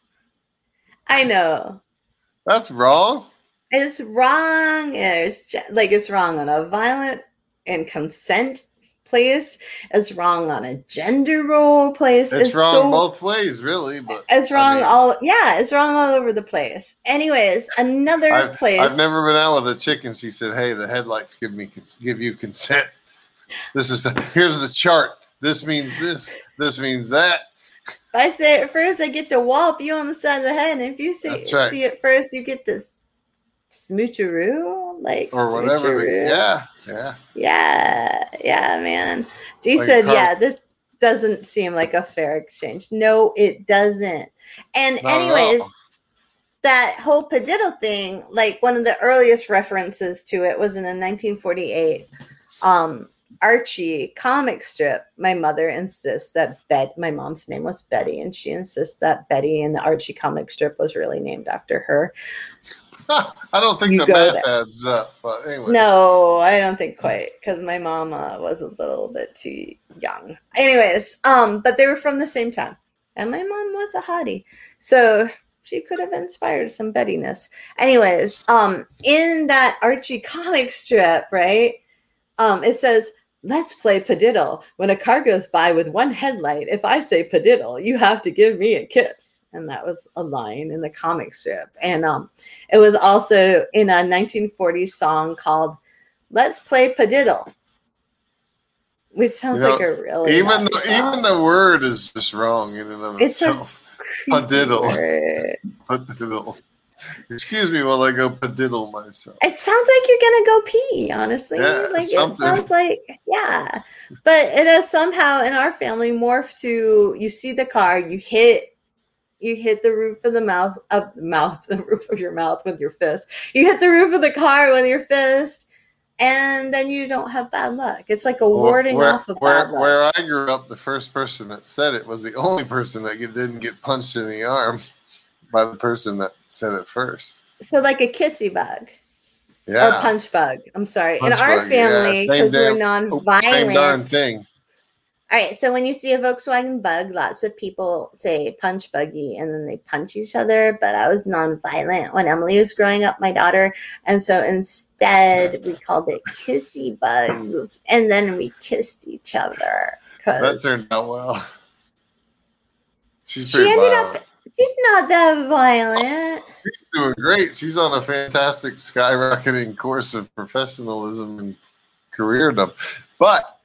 A: I know.
B: That's wrong.
A: It's wrong. It's wrong on a violent and consent place. It's wrong on a gender role place.
B: It's wrong both ways, really. But
A: it's wrong it's wrong all over the place. Anyways, another place.
B: I've never been out with a chick and she said, "Hey, the headlights give you consent. Here's the chart. This means this. This means that."
A: If I say it first, I get to wallop you on the side of the head, and if you see it first, you get to smoocheroo,
B: or whatever.
A: Yeah, man. Dee said, this doesn't seem like a fair exchange. No, it doesn't. And anyways, that whole padiddle thing, like one of the earliest references to it was in a 1948 Archie comic strip. My mother insists that my mom's name was Betty, and she insists that Betty in the Archie comic strip was really named after her.
B: I don't think the math adds up, but anyway.
A: No, I don't think quite, because my mama was a little bit too young. Anyways, but they were from the same time, and my mom was a hottie, so she could have inspired some Bettiness. Anyways, in that Archie comic strip, right, it says let's play padiddle. When a car goes by with one headlight, if I say padiddle, you have to give me a kiss. And that was a line in the comic strip. And it was also in a 1940s song called Let's Play Padiddle, which sounds like a really
B: even the word is just wrong in and of itself. Padiddle. Padiddle. Excuse me while I go padiddle myself.
A: It sounds like you're gonna go pee, honestly.
B: Yeah,
A: like
B: something.
A: It sounds like, yeah. But it has somehow in our family morphed to, you see the car, you hit the roof of the roof of your mouth with your fist. You hit the roof of the car with your fist, and then you don't have bad luck. It's like a warding off of bad luck.
B: Where I grew up, the first person that said it was the only person that didn't get punched in the arm by the person that said it first.
A: So like a kissy bug.
B: Yeah.
A: Or punch bug. I'm sorry.
B: Punch
A: in our
B: bug,
A: family, because we're non-violent.
B: Same darn thing.
A: All right, so when you see a Volkswagen Bug, lots of people say punch buggy, and then they punch each other. But I was non-violent when Emily was growing up, my daughter. And so instead, we called it kissy bugs, and then we kissed each other.
B: That turned out well. She's
A: not that violent.
B: She's doing great. She's on a fantastic skyrocketing course of professionalism and careerdom. But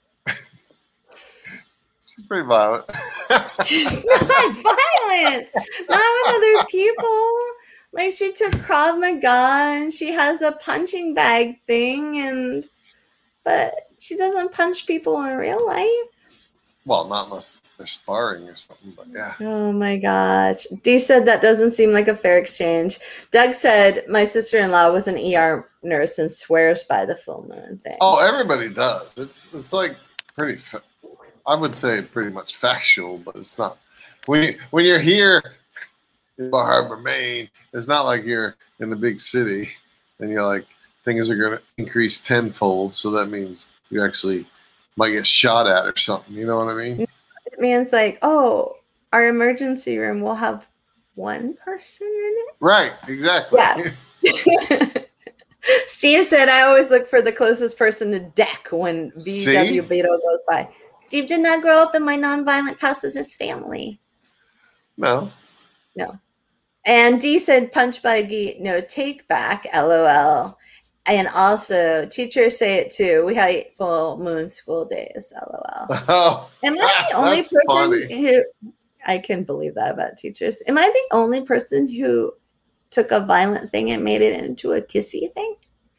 B: she's pretty violent.
A: She's not violent. Not with other people. Like, she took Krav Maga and she has a punching bag thing, but she doesn't punch people in real life.
B: Well, not unless they're sparring or something, but yeah.
A: Oh my gosh. Dee said that doesn't seem like a fair exchange. Doug said my sister-in-law was an ER nurse and swears by the full moon thing.
B: Oh, everybody does. It's like pretty, I would say pretty much factual, but it's not. When you're here in Bar Harbor, Maine, it's not like you're in the big city and you're like, things are going to increase tenfold, so that means you actually might get shot at or something. You know what I mean?
A: It means like, oh, our emergency room will have one person in it.
B: Right, exactly.
A: Yeah. Steve said, I always look for the closest person to deck when VW Beetle goes by. Steve did not grow up in my nonviolent pacifist family.
B: No.
A: And Dee said, punch buggy, no take back, LOL. And also, teachers say it too. We hate full moon school days, LOL.
B: Oh,
A: am I the only person
B: funny.
A: who, I can believe that about teachers. Am I the only person who took a violent thing and made it into a kissy thing?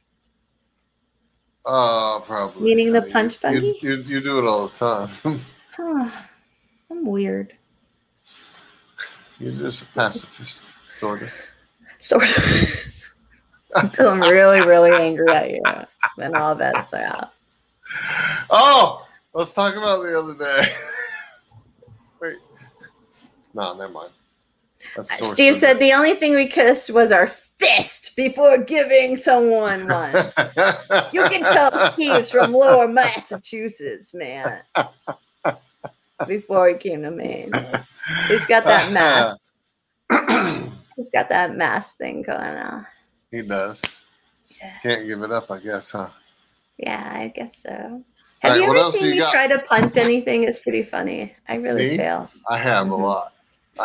B: Probably.
A: Meaning the punch buggy?
B: You do it all the time.
A: I'm weird.
B: You're just a pacifist, sort of.
A: Sort of. Until I'm really, really angry at you. Then all bets are out.
B: Oh, let's talk about the other day. Wait. No, never mind.
A: Steve said the only thing we kissed was our fist before giving someone one. You can tell Steve's from Lower Massachusetts, man. Before he came to Maine. He's got that mask. He's got that mask thing going on.
B: He does. Yeah. Can't give it up, I guess, huh?
A: Yeah, I guess so. Have you ever seen me try to punch anything? It's pretty funny. I really fail.
B: I have a lot.
A: All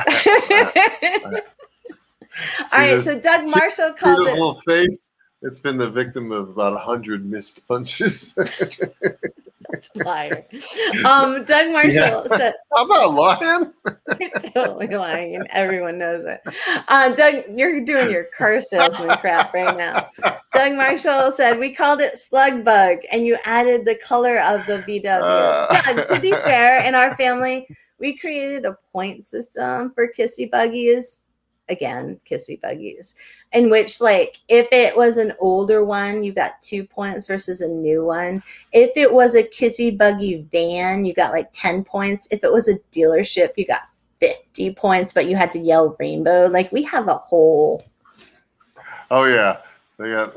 A: right, so Doug Marshall called it.
B: Little face. It's been the victim of about 100 missed punches.
A: Liar. Doug Marshall said,
B: I'm not lying.
A: You're totally lying, and everyone knows it. Doug, you're doing your car salesman crap right now. Doug Marshall said, we called it slug bug, and you added the color of the VW. Doug, to be fair, in our family, we created a point system for kissy buggies. Again, kissy buggies, in which, like, if it was an older one, you got 2 points versus a new one. If it was a kissy buggy van, you got like 10 points. If it was a dealership, you got 50 points, but you had to yell rainbow. Like, we have a whole.
B: Oh yeah, they got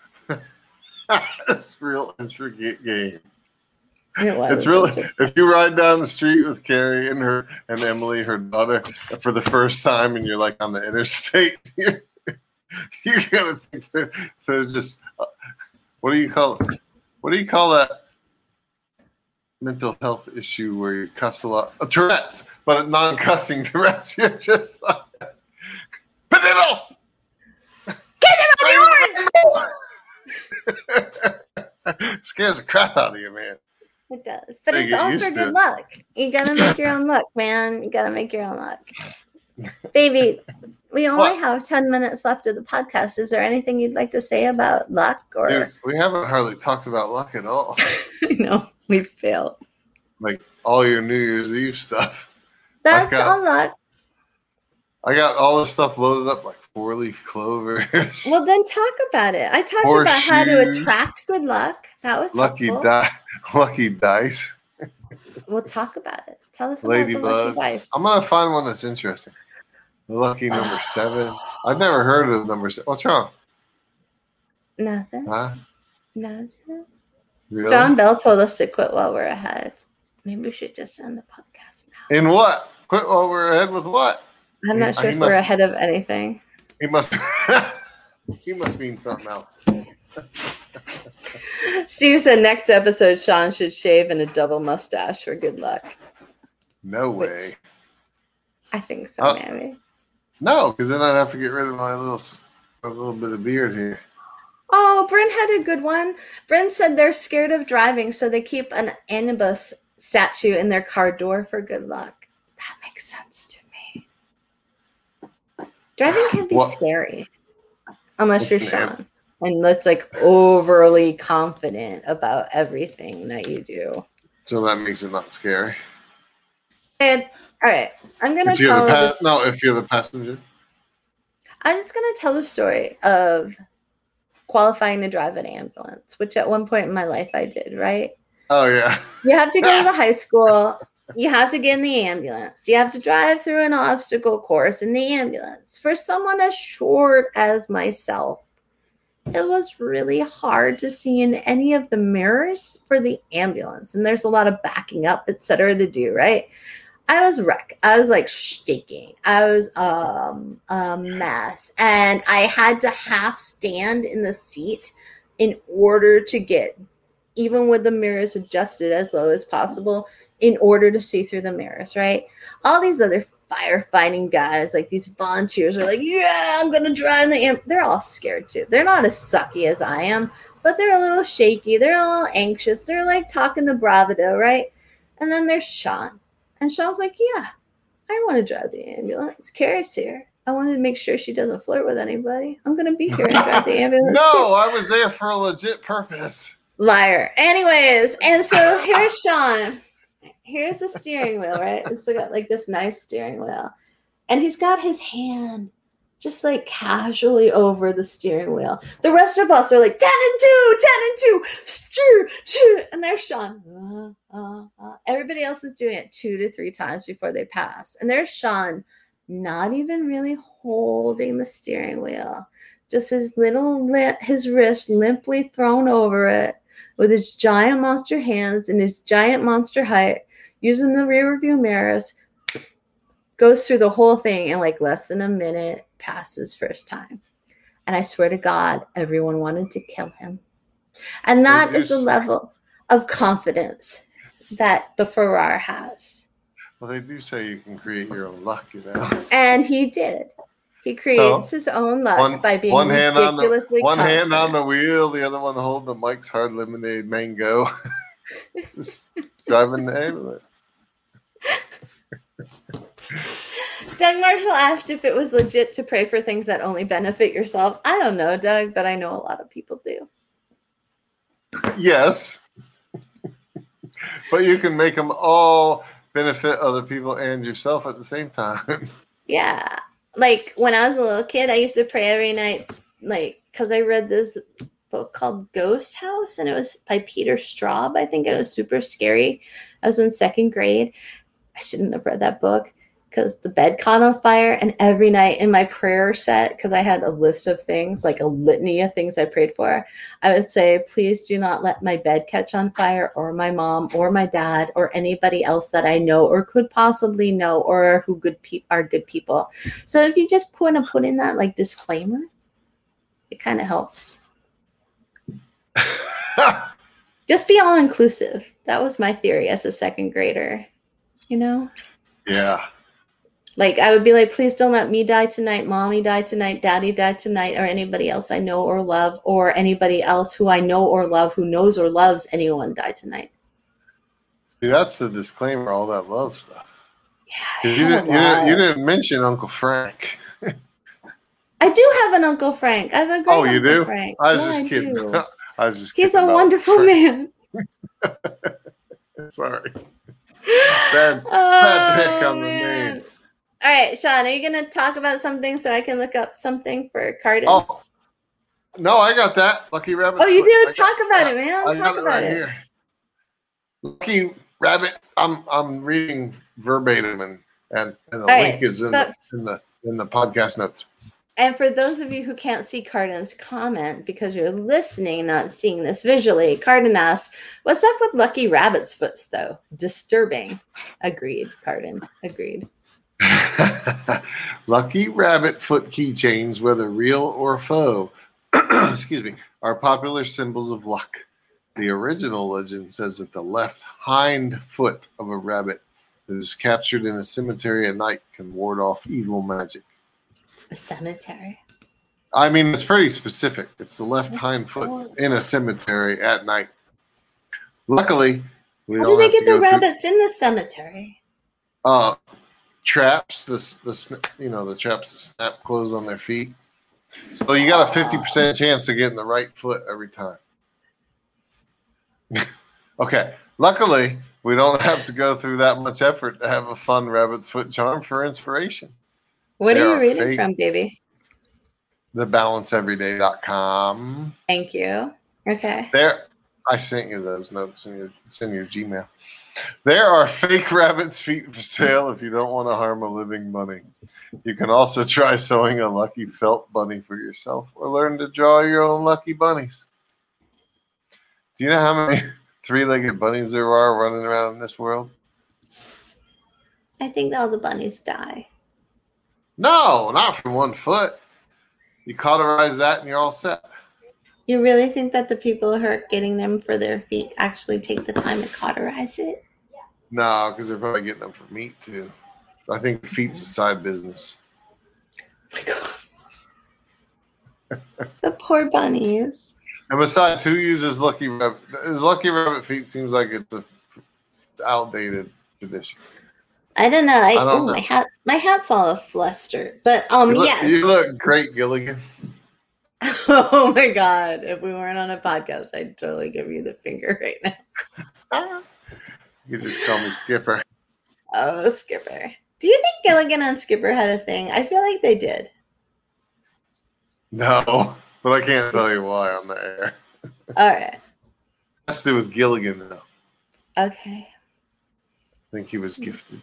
B: it's real intricate game. It's really, if you ride down the street with Carrie and Emily, her daughter, for the first time, and you're like on the interstate, you're gonna think they're just what do you call that? mental health issue where you cuss a lot. Tourette's, but non-cussing Tourette's. You're just like, Panino! Scares the crap out of you, man.
A: It does. But it's all for good luck. You got to make your own luck, man. You got to make your own luck. Baby, we only have 10 minutes left of the podcast. Is there anything you'd like to say about luck? Or
B: Dude, we haven't hardly talked about luck at all.
A: I know. We failed.
B: Like all your New Year's Eve stuff.
A: That's all luck.
B: I got all this stuff loaded up like 4-leaf clovers.
A: Well, then talk about it. I talked about how to attract good luck. That was
B: lucky dice.
A: We'll talk about it. Tell us about the lucky dice.
B: I'm gonna find one that's interesting. The lucky number 7. I've never heard of number 7. What's wrong?
A: Nothing.
B: Huh?
A: Nothing.
B: Really?
A: John Bell told us to quit while we're ahead. Maybe we should just end the podcast now.
B: In what? Quit while we're ahead with what?
A: I'm not sure if we're ahead of anything.
B: He must mean something else.
A: Steve said next episode Sean should shave and a double mustache for good luck.
B: No way.
A: I think so, maybe.
B: No, because then I'd have to get rid of my little bit of beard here.
A: Oh, Bryn had a good one. Bryn said they're scared of driving, so they keep an Anubis statue in their car door for good luck. That makes sense to me. Driving can be scary. Unless you're Sean. And that's like overly confident about everything that you do.
B: So that makes it not scary.
A: And all right, I'm gonna tell this.
B: No, if you're the passenger.
A: I'm just gonna tell the story of qualifying to drive an ambulance, which at one point in my life I did, right?
B: Oh yeah.
A: You have to go to the high school. You have to get in the ambulance. You have to drive through an obstacle course in the ambulance. For someone as short as myself, it was really hard to see in any of the mirrors for the ambulance. And there's a lot of backing up, etc. to do, right? I was wrecked. I was like shaking. I was a mess. And I had to half stand in the seat in order to get, even with the mirrors adjusted as low as possible, in order to see through the mirrors, right? All these other firefighting guys, like these volunteers, are like, yeah, I'm going to drive the they're all scared too. They're not as sucky as I am, but they're a little shaky. They're a little anxious. They're like talking the bravado, right? And then there's Sean. And Sean's like, yeah, I want to drive the ambulance. Carrie's here. I wanted to make sure she doesn't flirt with anybody. I'm going to be here and drive the ambulance.
B: No,
A: too.
B: I was there for a legit purpose.
A: Liar. Anyways, and so here's Sean. Here's the steering wheel, right? It's got like this nice steering wheel. And he's got his hand just like casually over the steering wheel. The rest of us are like 10 and 2, steer. And there's Sean. Everybody else is doing it 2 to 3 times before they pass. And there's Sean not even really holding the steering wheel. Just his his wrist limply thrown over it with his giant monster hands and his giant monster height, using the rear view mirrors, goes through the whole thing in like less than a minute, passes first time. And I swear to God, everyone wanted to kill him. And that is the level of confidence that the Farrar has.
B: Well, they do say you can create your own luck, you know.
A: And he did. He creates his own luck by being ridiculously
B: one hand on the wheel, the other one holding the Mike's Hard Lemonade Mango. Just driving the ambulance.
A: Doug Marshall asked if it was legit to pray for things that only benefit yourself. I don't know, Doug, but I know a lot of people do.
B: Yes. But you can make them all benefit other people and yourself at the same time.
A: Yeah. Like when I was a little kid, I used to pray every night, like, because I read this book called Ghost House, and it was by Peter Straub. I think it was super scary. I was in 2nd grade. I shouldn't have read that book because the bed caught on fire. And every night in my prayer set, because I had a list of things, like a litany of things I prayed for, I would say, please do not let my bed catch on fire, or my mom or my dad or anybody else that I know or could possibly know or who are good people. So if you just put in that like disclaimer, it kind of helps. Just be all inclusive. That was my theory as a second grader, you know?
B: Yeah.
A: Like, I would be like, please don't let me die tonight, mommy die tonight, daddy die tonight, or anybody else I know or love, or anybody else who I know or love who knows or loves anyone die tonight.
B: See, that's the disclaimer, all that love stuff.
A: Yeah,
B: You didn't mention Uncle Frank.
A: I do have an Uncle Frank. I have a great
B: you
A: Uncle
B: do?
A: Frank.
B: I was just kidding. I was just kidding.
A: He's a wonderful man.
B: Sorry. Bad pick on the name.
A: All right, Sean, are you going to talk about something so I can look up something for Cardin?
B: Oh, no, I got that. Lucky Rabbit.
A: Oh, you do? Talk about it, man.
B: I got it right here. Lucky Rabbit. I'm reading verbatim, and the link is in the podcast notes.
A: And for those of you who can't see Cardin's comment because you're listening, not seeing this visually, Cardin asked, "What's up with Lucky Rabbit's foots, though? Disturbing." Agreed, Cardin. Agreed.
B: Lucky Rabbit foot keychains, whether real or faux, excuse me, are popular symbols of luck. The original legend says that the left hind foot of a rabbit that is captured in a cemetery at night can ward off evil magic.
A: A cemetery?
B: I mean, it's pretty specific. It's the left hind foot in a cemetery at night. Luckily, we don't have to go.
A: How do they get the rabbits in the cemetery?
B: Traps, the traps that snap close on their feet. So you got a 50% chance of getting the right foot every time. Okay. Luckily, we don't have to go through that much effort to have a fun rabbit's foot charm for inspiration.
A: What are you reading from, baby?
B: TheBalanceEveryday.com.
A: Thank you. Okay.
B: There, I sent you those notes it's in your Gmail. There are fake rabbit's feet for sale if you don't want to harm a living bunny. You can also try sewing a lucky felt bunny for yourself or learn to draw your own lucky bunnies. Do you know how many three-legged bunnies there are running around in this world?
A: I think all the bunnies die.
B: No, not from one foot. You cauterize that and you're all set.
A: You really think that the people who are getting them for their feet actually take the time to cauterize it?
B: No, because they're probably getting them for meat too. I think the feet's a side business.
A: The poor bunnies.
B: And besides, who uses Lucky Rabbit? Lucky Rabbit feet seems like it's outdated tradition.
A: I don't know. I don't know. My hat's all flustered. But yes.
B: You look great, Gilligan.
A: Oh my God. If we weren't on a podcast, I'd totally give you the finger right now.
B: You just call me Skipper.
A: Oh, Skipper. Do you think Gilligan and Skipper had a thing? I feel like they did.
B: No, but I can't tell you why on the air.
A: All right.
B: Has to do with Gilligan, though.
A: Okay.
B: I think he was gifted.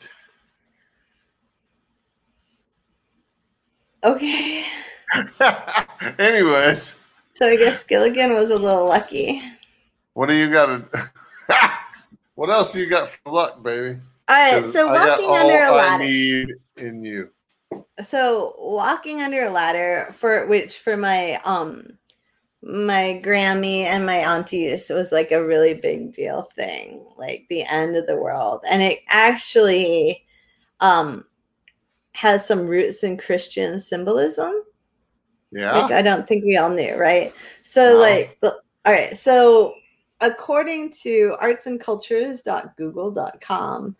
A: Okay.
B: Anyways.
A: So I guess Gilligan was a little lucky.
B: What do you got? What else you got for luck, baby?
A: All right. So walking under a ladder.
B: I need in you.
A: So walking under a ladder for my my Grammy and my aunties was like a really big deal thing, like the end of the world, and it actually has some roots in Christian symbolism.
B: Yeah,
A: which I don't think we all knew, right? So all right. So according to artsandcultures.google.com,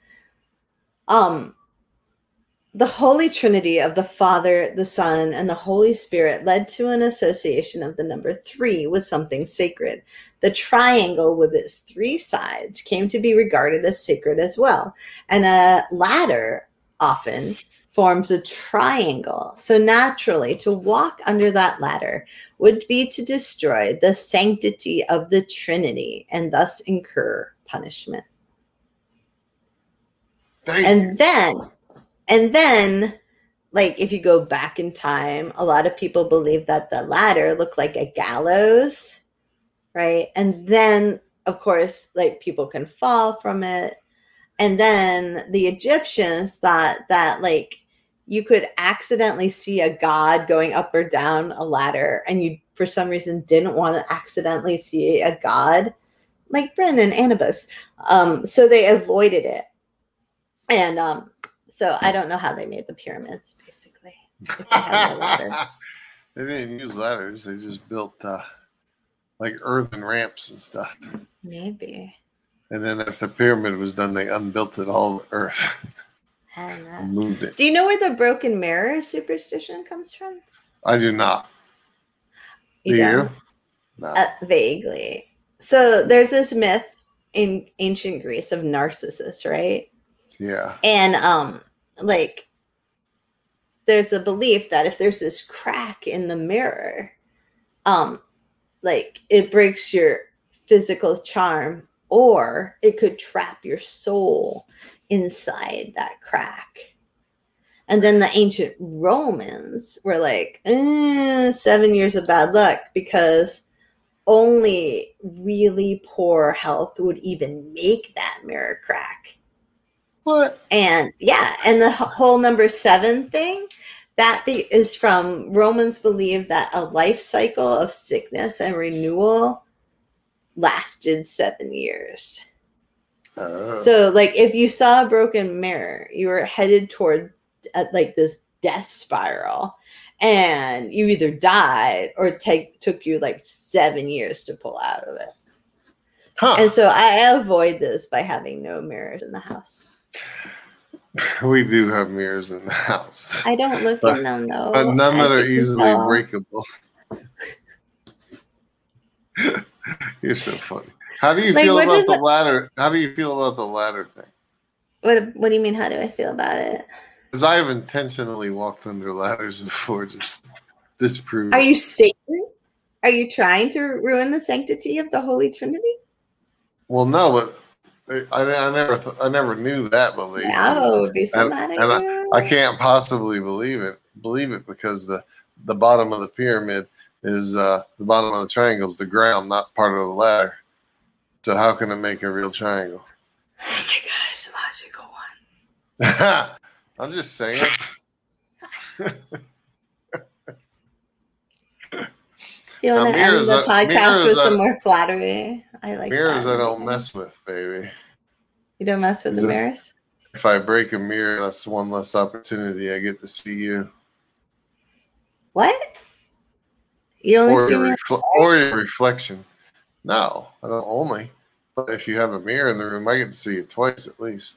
A: the Holy Trinity of the Father, the Son, and the Holy Spirit led to an association of the number 3 with something sacred. The triangle with its 3 sides came to be regarded as sacred as well. And a ladder often forms a triangle. So naturally, to walk under that ladder would be to destroy the sanctity of the Trinity and thus incur punishment. And then, like, if you go back in time, a lot of people believe that the ladder looked like a gallows, right? And then, of course, like, people can fall from it. And then the Egyptians thought that, like, you could accidentally see a god going up or down a ladder, and you, for some reason, didn't want to accidentally see a god, like Bryn and Anubis. So they avoided it. And so I don't know how they made the pyramids, basically, if they had no ladders.
B: They didn't use ladders. They just built like earthen ramps and stuff.
A: Maybe.
B: And then if the pyramid was done, they unbuilt it all to earth.
A: I don't know.
B: And moved it.
A: Do you know where the broken mirror superstition comes from?
B: I do not.
A: You
B: Do
A: don't?
B: you? No.
A: Vaguely. So there's this myth in ancient Greece of Narcissus, right?
B: Yeah.
A: And like there's a belief that if there's this crack in the mirror, like it breaks your physical charm, or it could trap your soul inside that crack. And then the ancient Romans were like, 7 years of bad luck, because only really poor health would even make that mirror crack.
B: What?
A: And yeah, and the whole number 7 thing, that is from Romans believe that a life cycle of sickness and renewal lasted 7 years. So like if you saw a broken mirror, you were headed toward like this death spiral, and you either died or took you like 7 years to pull out of it.
B: Huh.
A: And so I avoid this by having no mirrors in the house.
B: We do have mirrors in the house.
A: I don't look in them though.
B: But none that are easily breakable. You're so funny. How do you feel about the ladder? How do you feel about the ladder thing?
A: What do you mean? How do I feel about it?
B: Because I have intentionally walked under ladders before, just disprove.
A: Are you Satan? Are you trying to ruin the sanctity of the Holy Trinity?
B: Well, no, but I never knew that belief.
A: Yeah, I would be so mad at you.
B: I can't possibly believe it because the bottom of the pyramid is the bottom of the triangle is the ground, not part of the ladder. So how can it make a real triangle?
A: Oh my gosh, logical one.
B: I'm just saying.
A: Do you want to end the podcast with some more flattery? I like
B: mirrors. I don't mess with, baby.
A: You don't mess with the mirrors?
B: If I break a mirror, that's one less opportunity I get to see you.
A: What? You only see me?
B: Or your reflection. No, I don't only. But if you have a mirror in the room, I get to see you twice at least.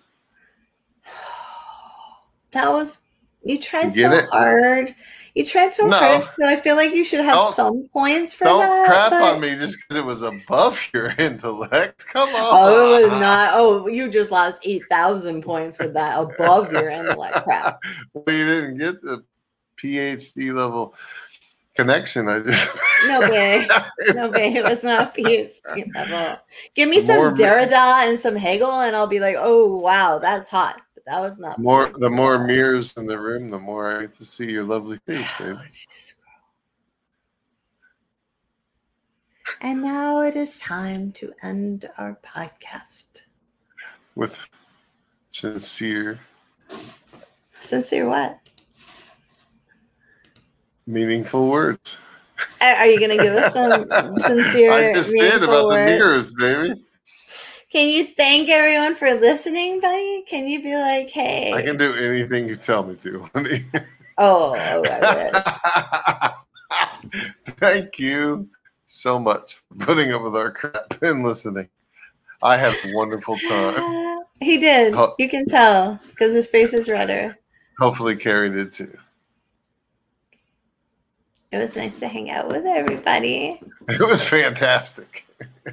A: You tried so hard. You tried so hard, so I feel like you should have some points for that.
B: Don't crap on me just because it was above your intellect. Come on.
A: Oh, it was not. Oh, you just lost 8,000 points with that above your intellect crap.
B: Well, you didn't get the PhD level connection.
A: No way. No way. It was not a PhD level. Give me some Derrida and some Hegel, and I'll be like, oh, wow, that's hot. That was not
B: the more mirrors in the room, the more I get to see your lovely face, baby.
A: And now it is time to end our podcast
B: with sincere
A: what?
B: Meaningful words.
A: Are you going to give us some sincere?
B: I just did about the mirrors, baby.
A: Can you thank everyone for listening, buddy? Can you be like, hey?
B: I can do anything you tell me to, honey.
A: Oh, I
B: wish. Thank you so much for putting up with our crap and listening. I had a wonderful time.
A: He did. You can tell because his face is redder.
B: Hopefully Carrie did too.
A: It was nice to hang out with everybody.
B: It was fantastic.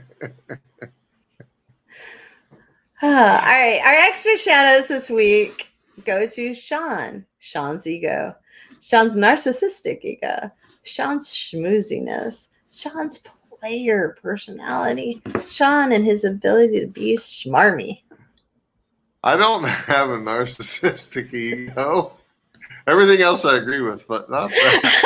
A: All right. Our extra shout outs this week go to Sean's ego, Sean's narcissistic ego, Sean's schmooziness, Sean's player personality, Sean and his ability to be smarmy.
B: I don't have a narcissistic ego. Everything else I agree with, but not that.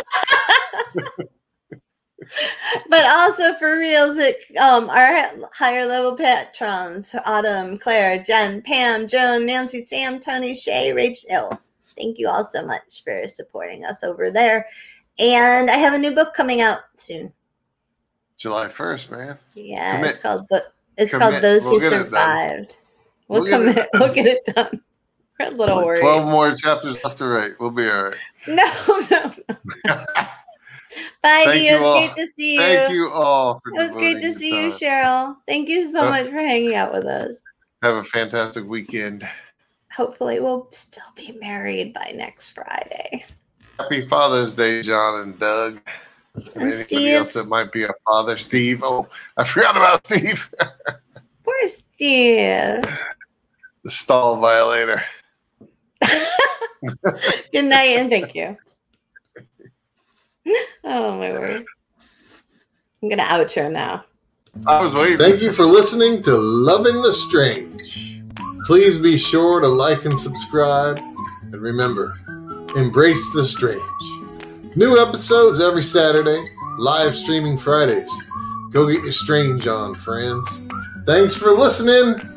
A: But also for reals, our higher level patrons, Autumn, Claire, Jen, Pam, Joan, Nancy, Sam, Tony, Shay, Rachel. Thank you all so much for supporting us over there. And I have a new book coming out soon.
B: July 1st, man.
A: Yeah, it's called It's called Those
B: We'll
A: Who
B: get it done.
A: Survived. We'll commit. We'll get it done. We're a little worried.
B: 12 more chapters left to write. We'll be all right.
A: No. Bye, Dee. It was great to see you.
B: Thank you all.
A: It was great to see you, Cheryl. Thank you so much for hanging out with us.
B: Have a fantastic weekend.
A: Hopefully, we'll still be married by next Friday.
B: Happy Father's Day, John and Doug. And anybody
A: Steve.
B: else that might be a father. Steve. Oh, I forgot about Steve.
A: Poor Steve.
B: The stall violator.
A: Good night and thank you. Oh, my word. I'm going to outro now.
B: I was waiting.
C: Thank you for listening to Loving the Strange. Please be sure to like and subscribe. And remember, embrace the strange. New episodes every Saturday, live streaming Fridays. Go get your strange on, friends. Thanks for listening.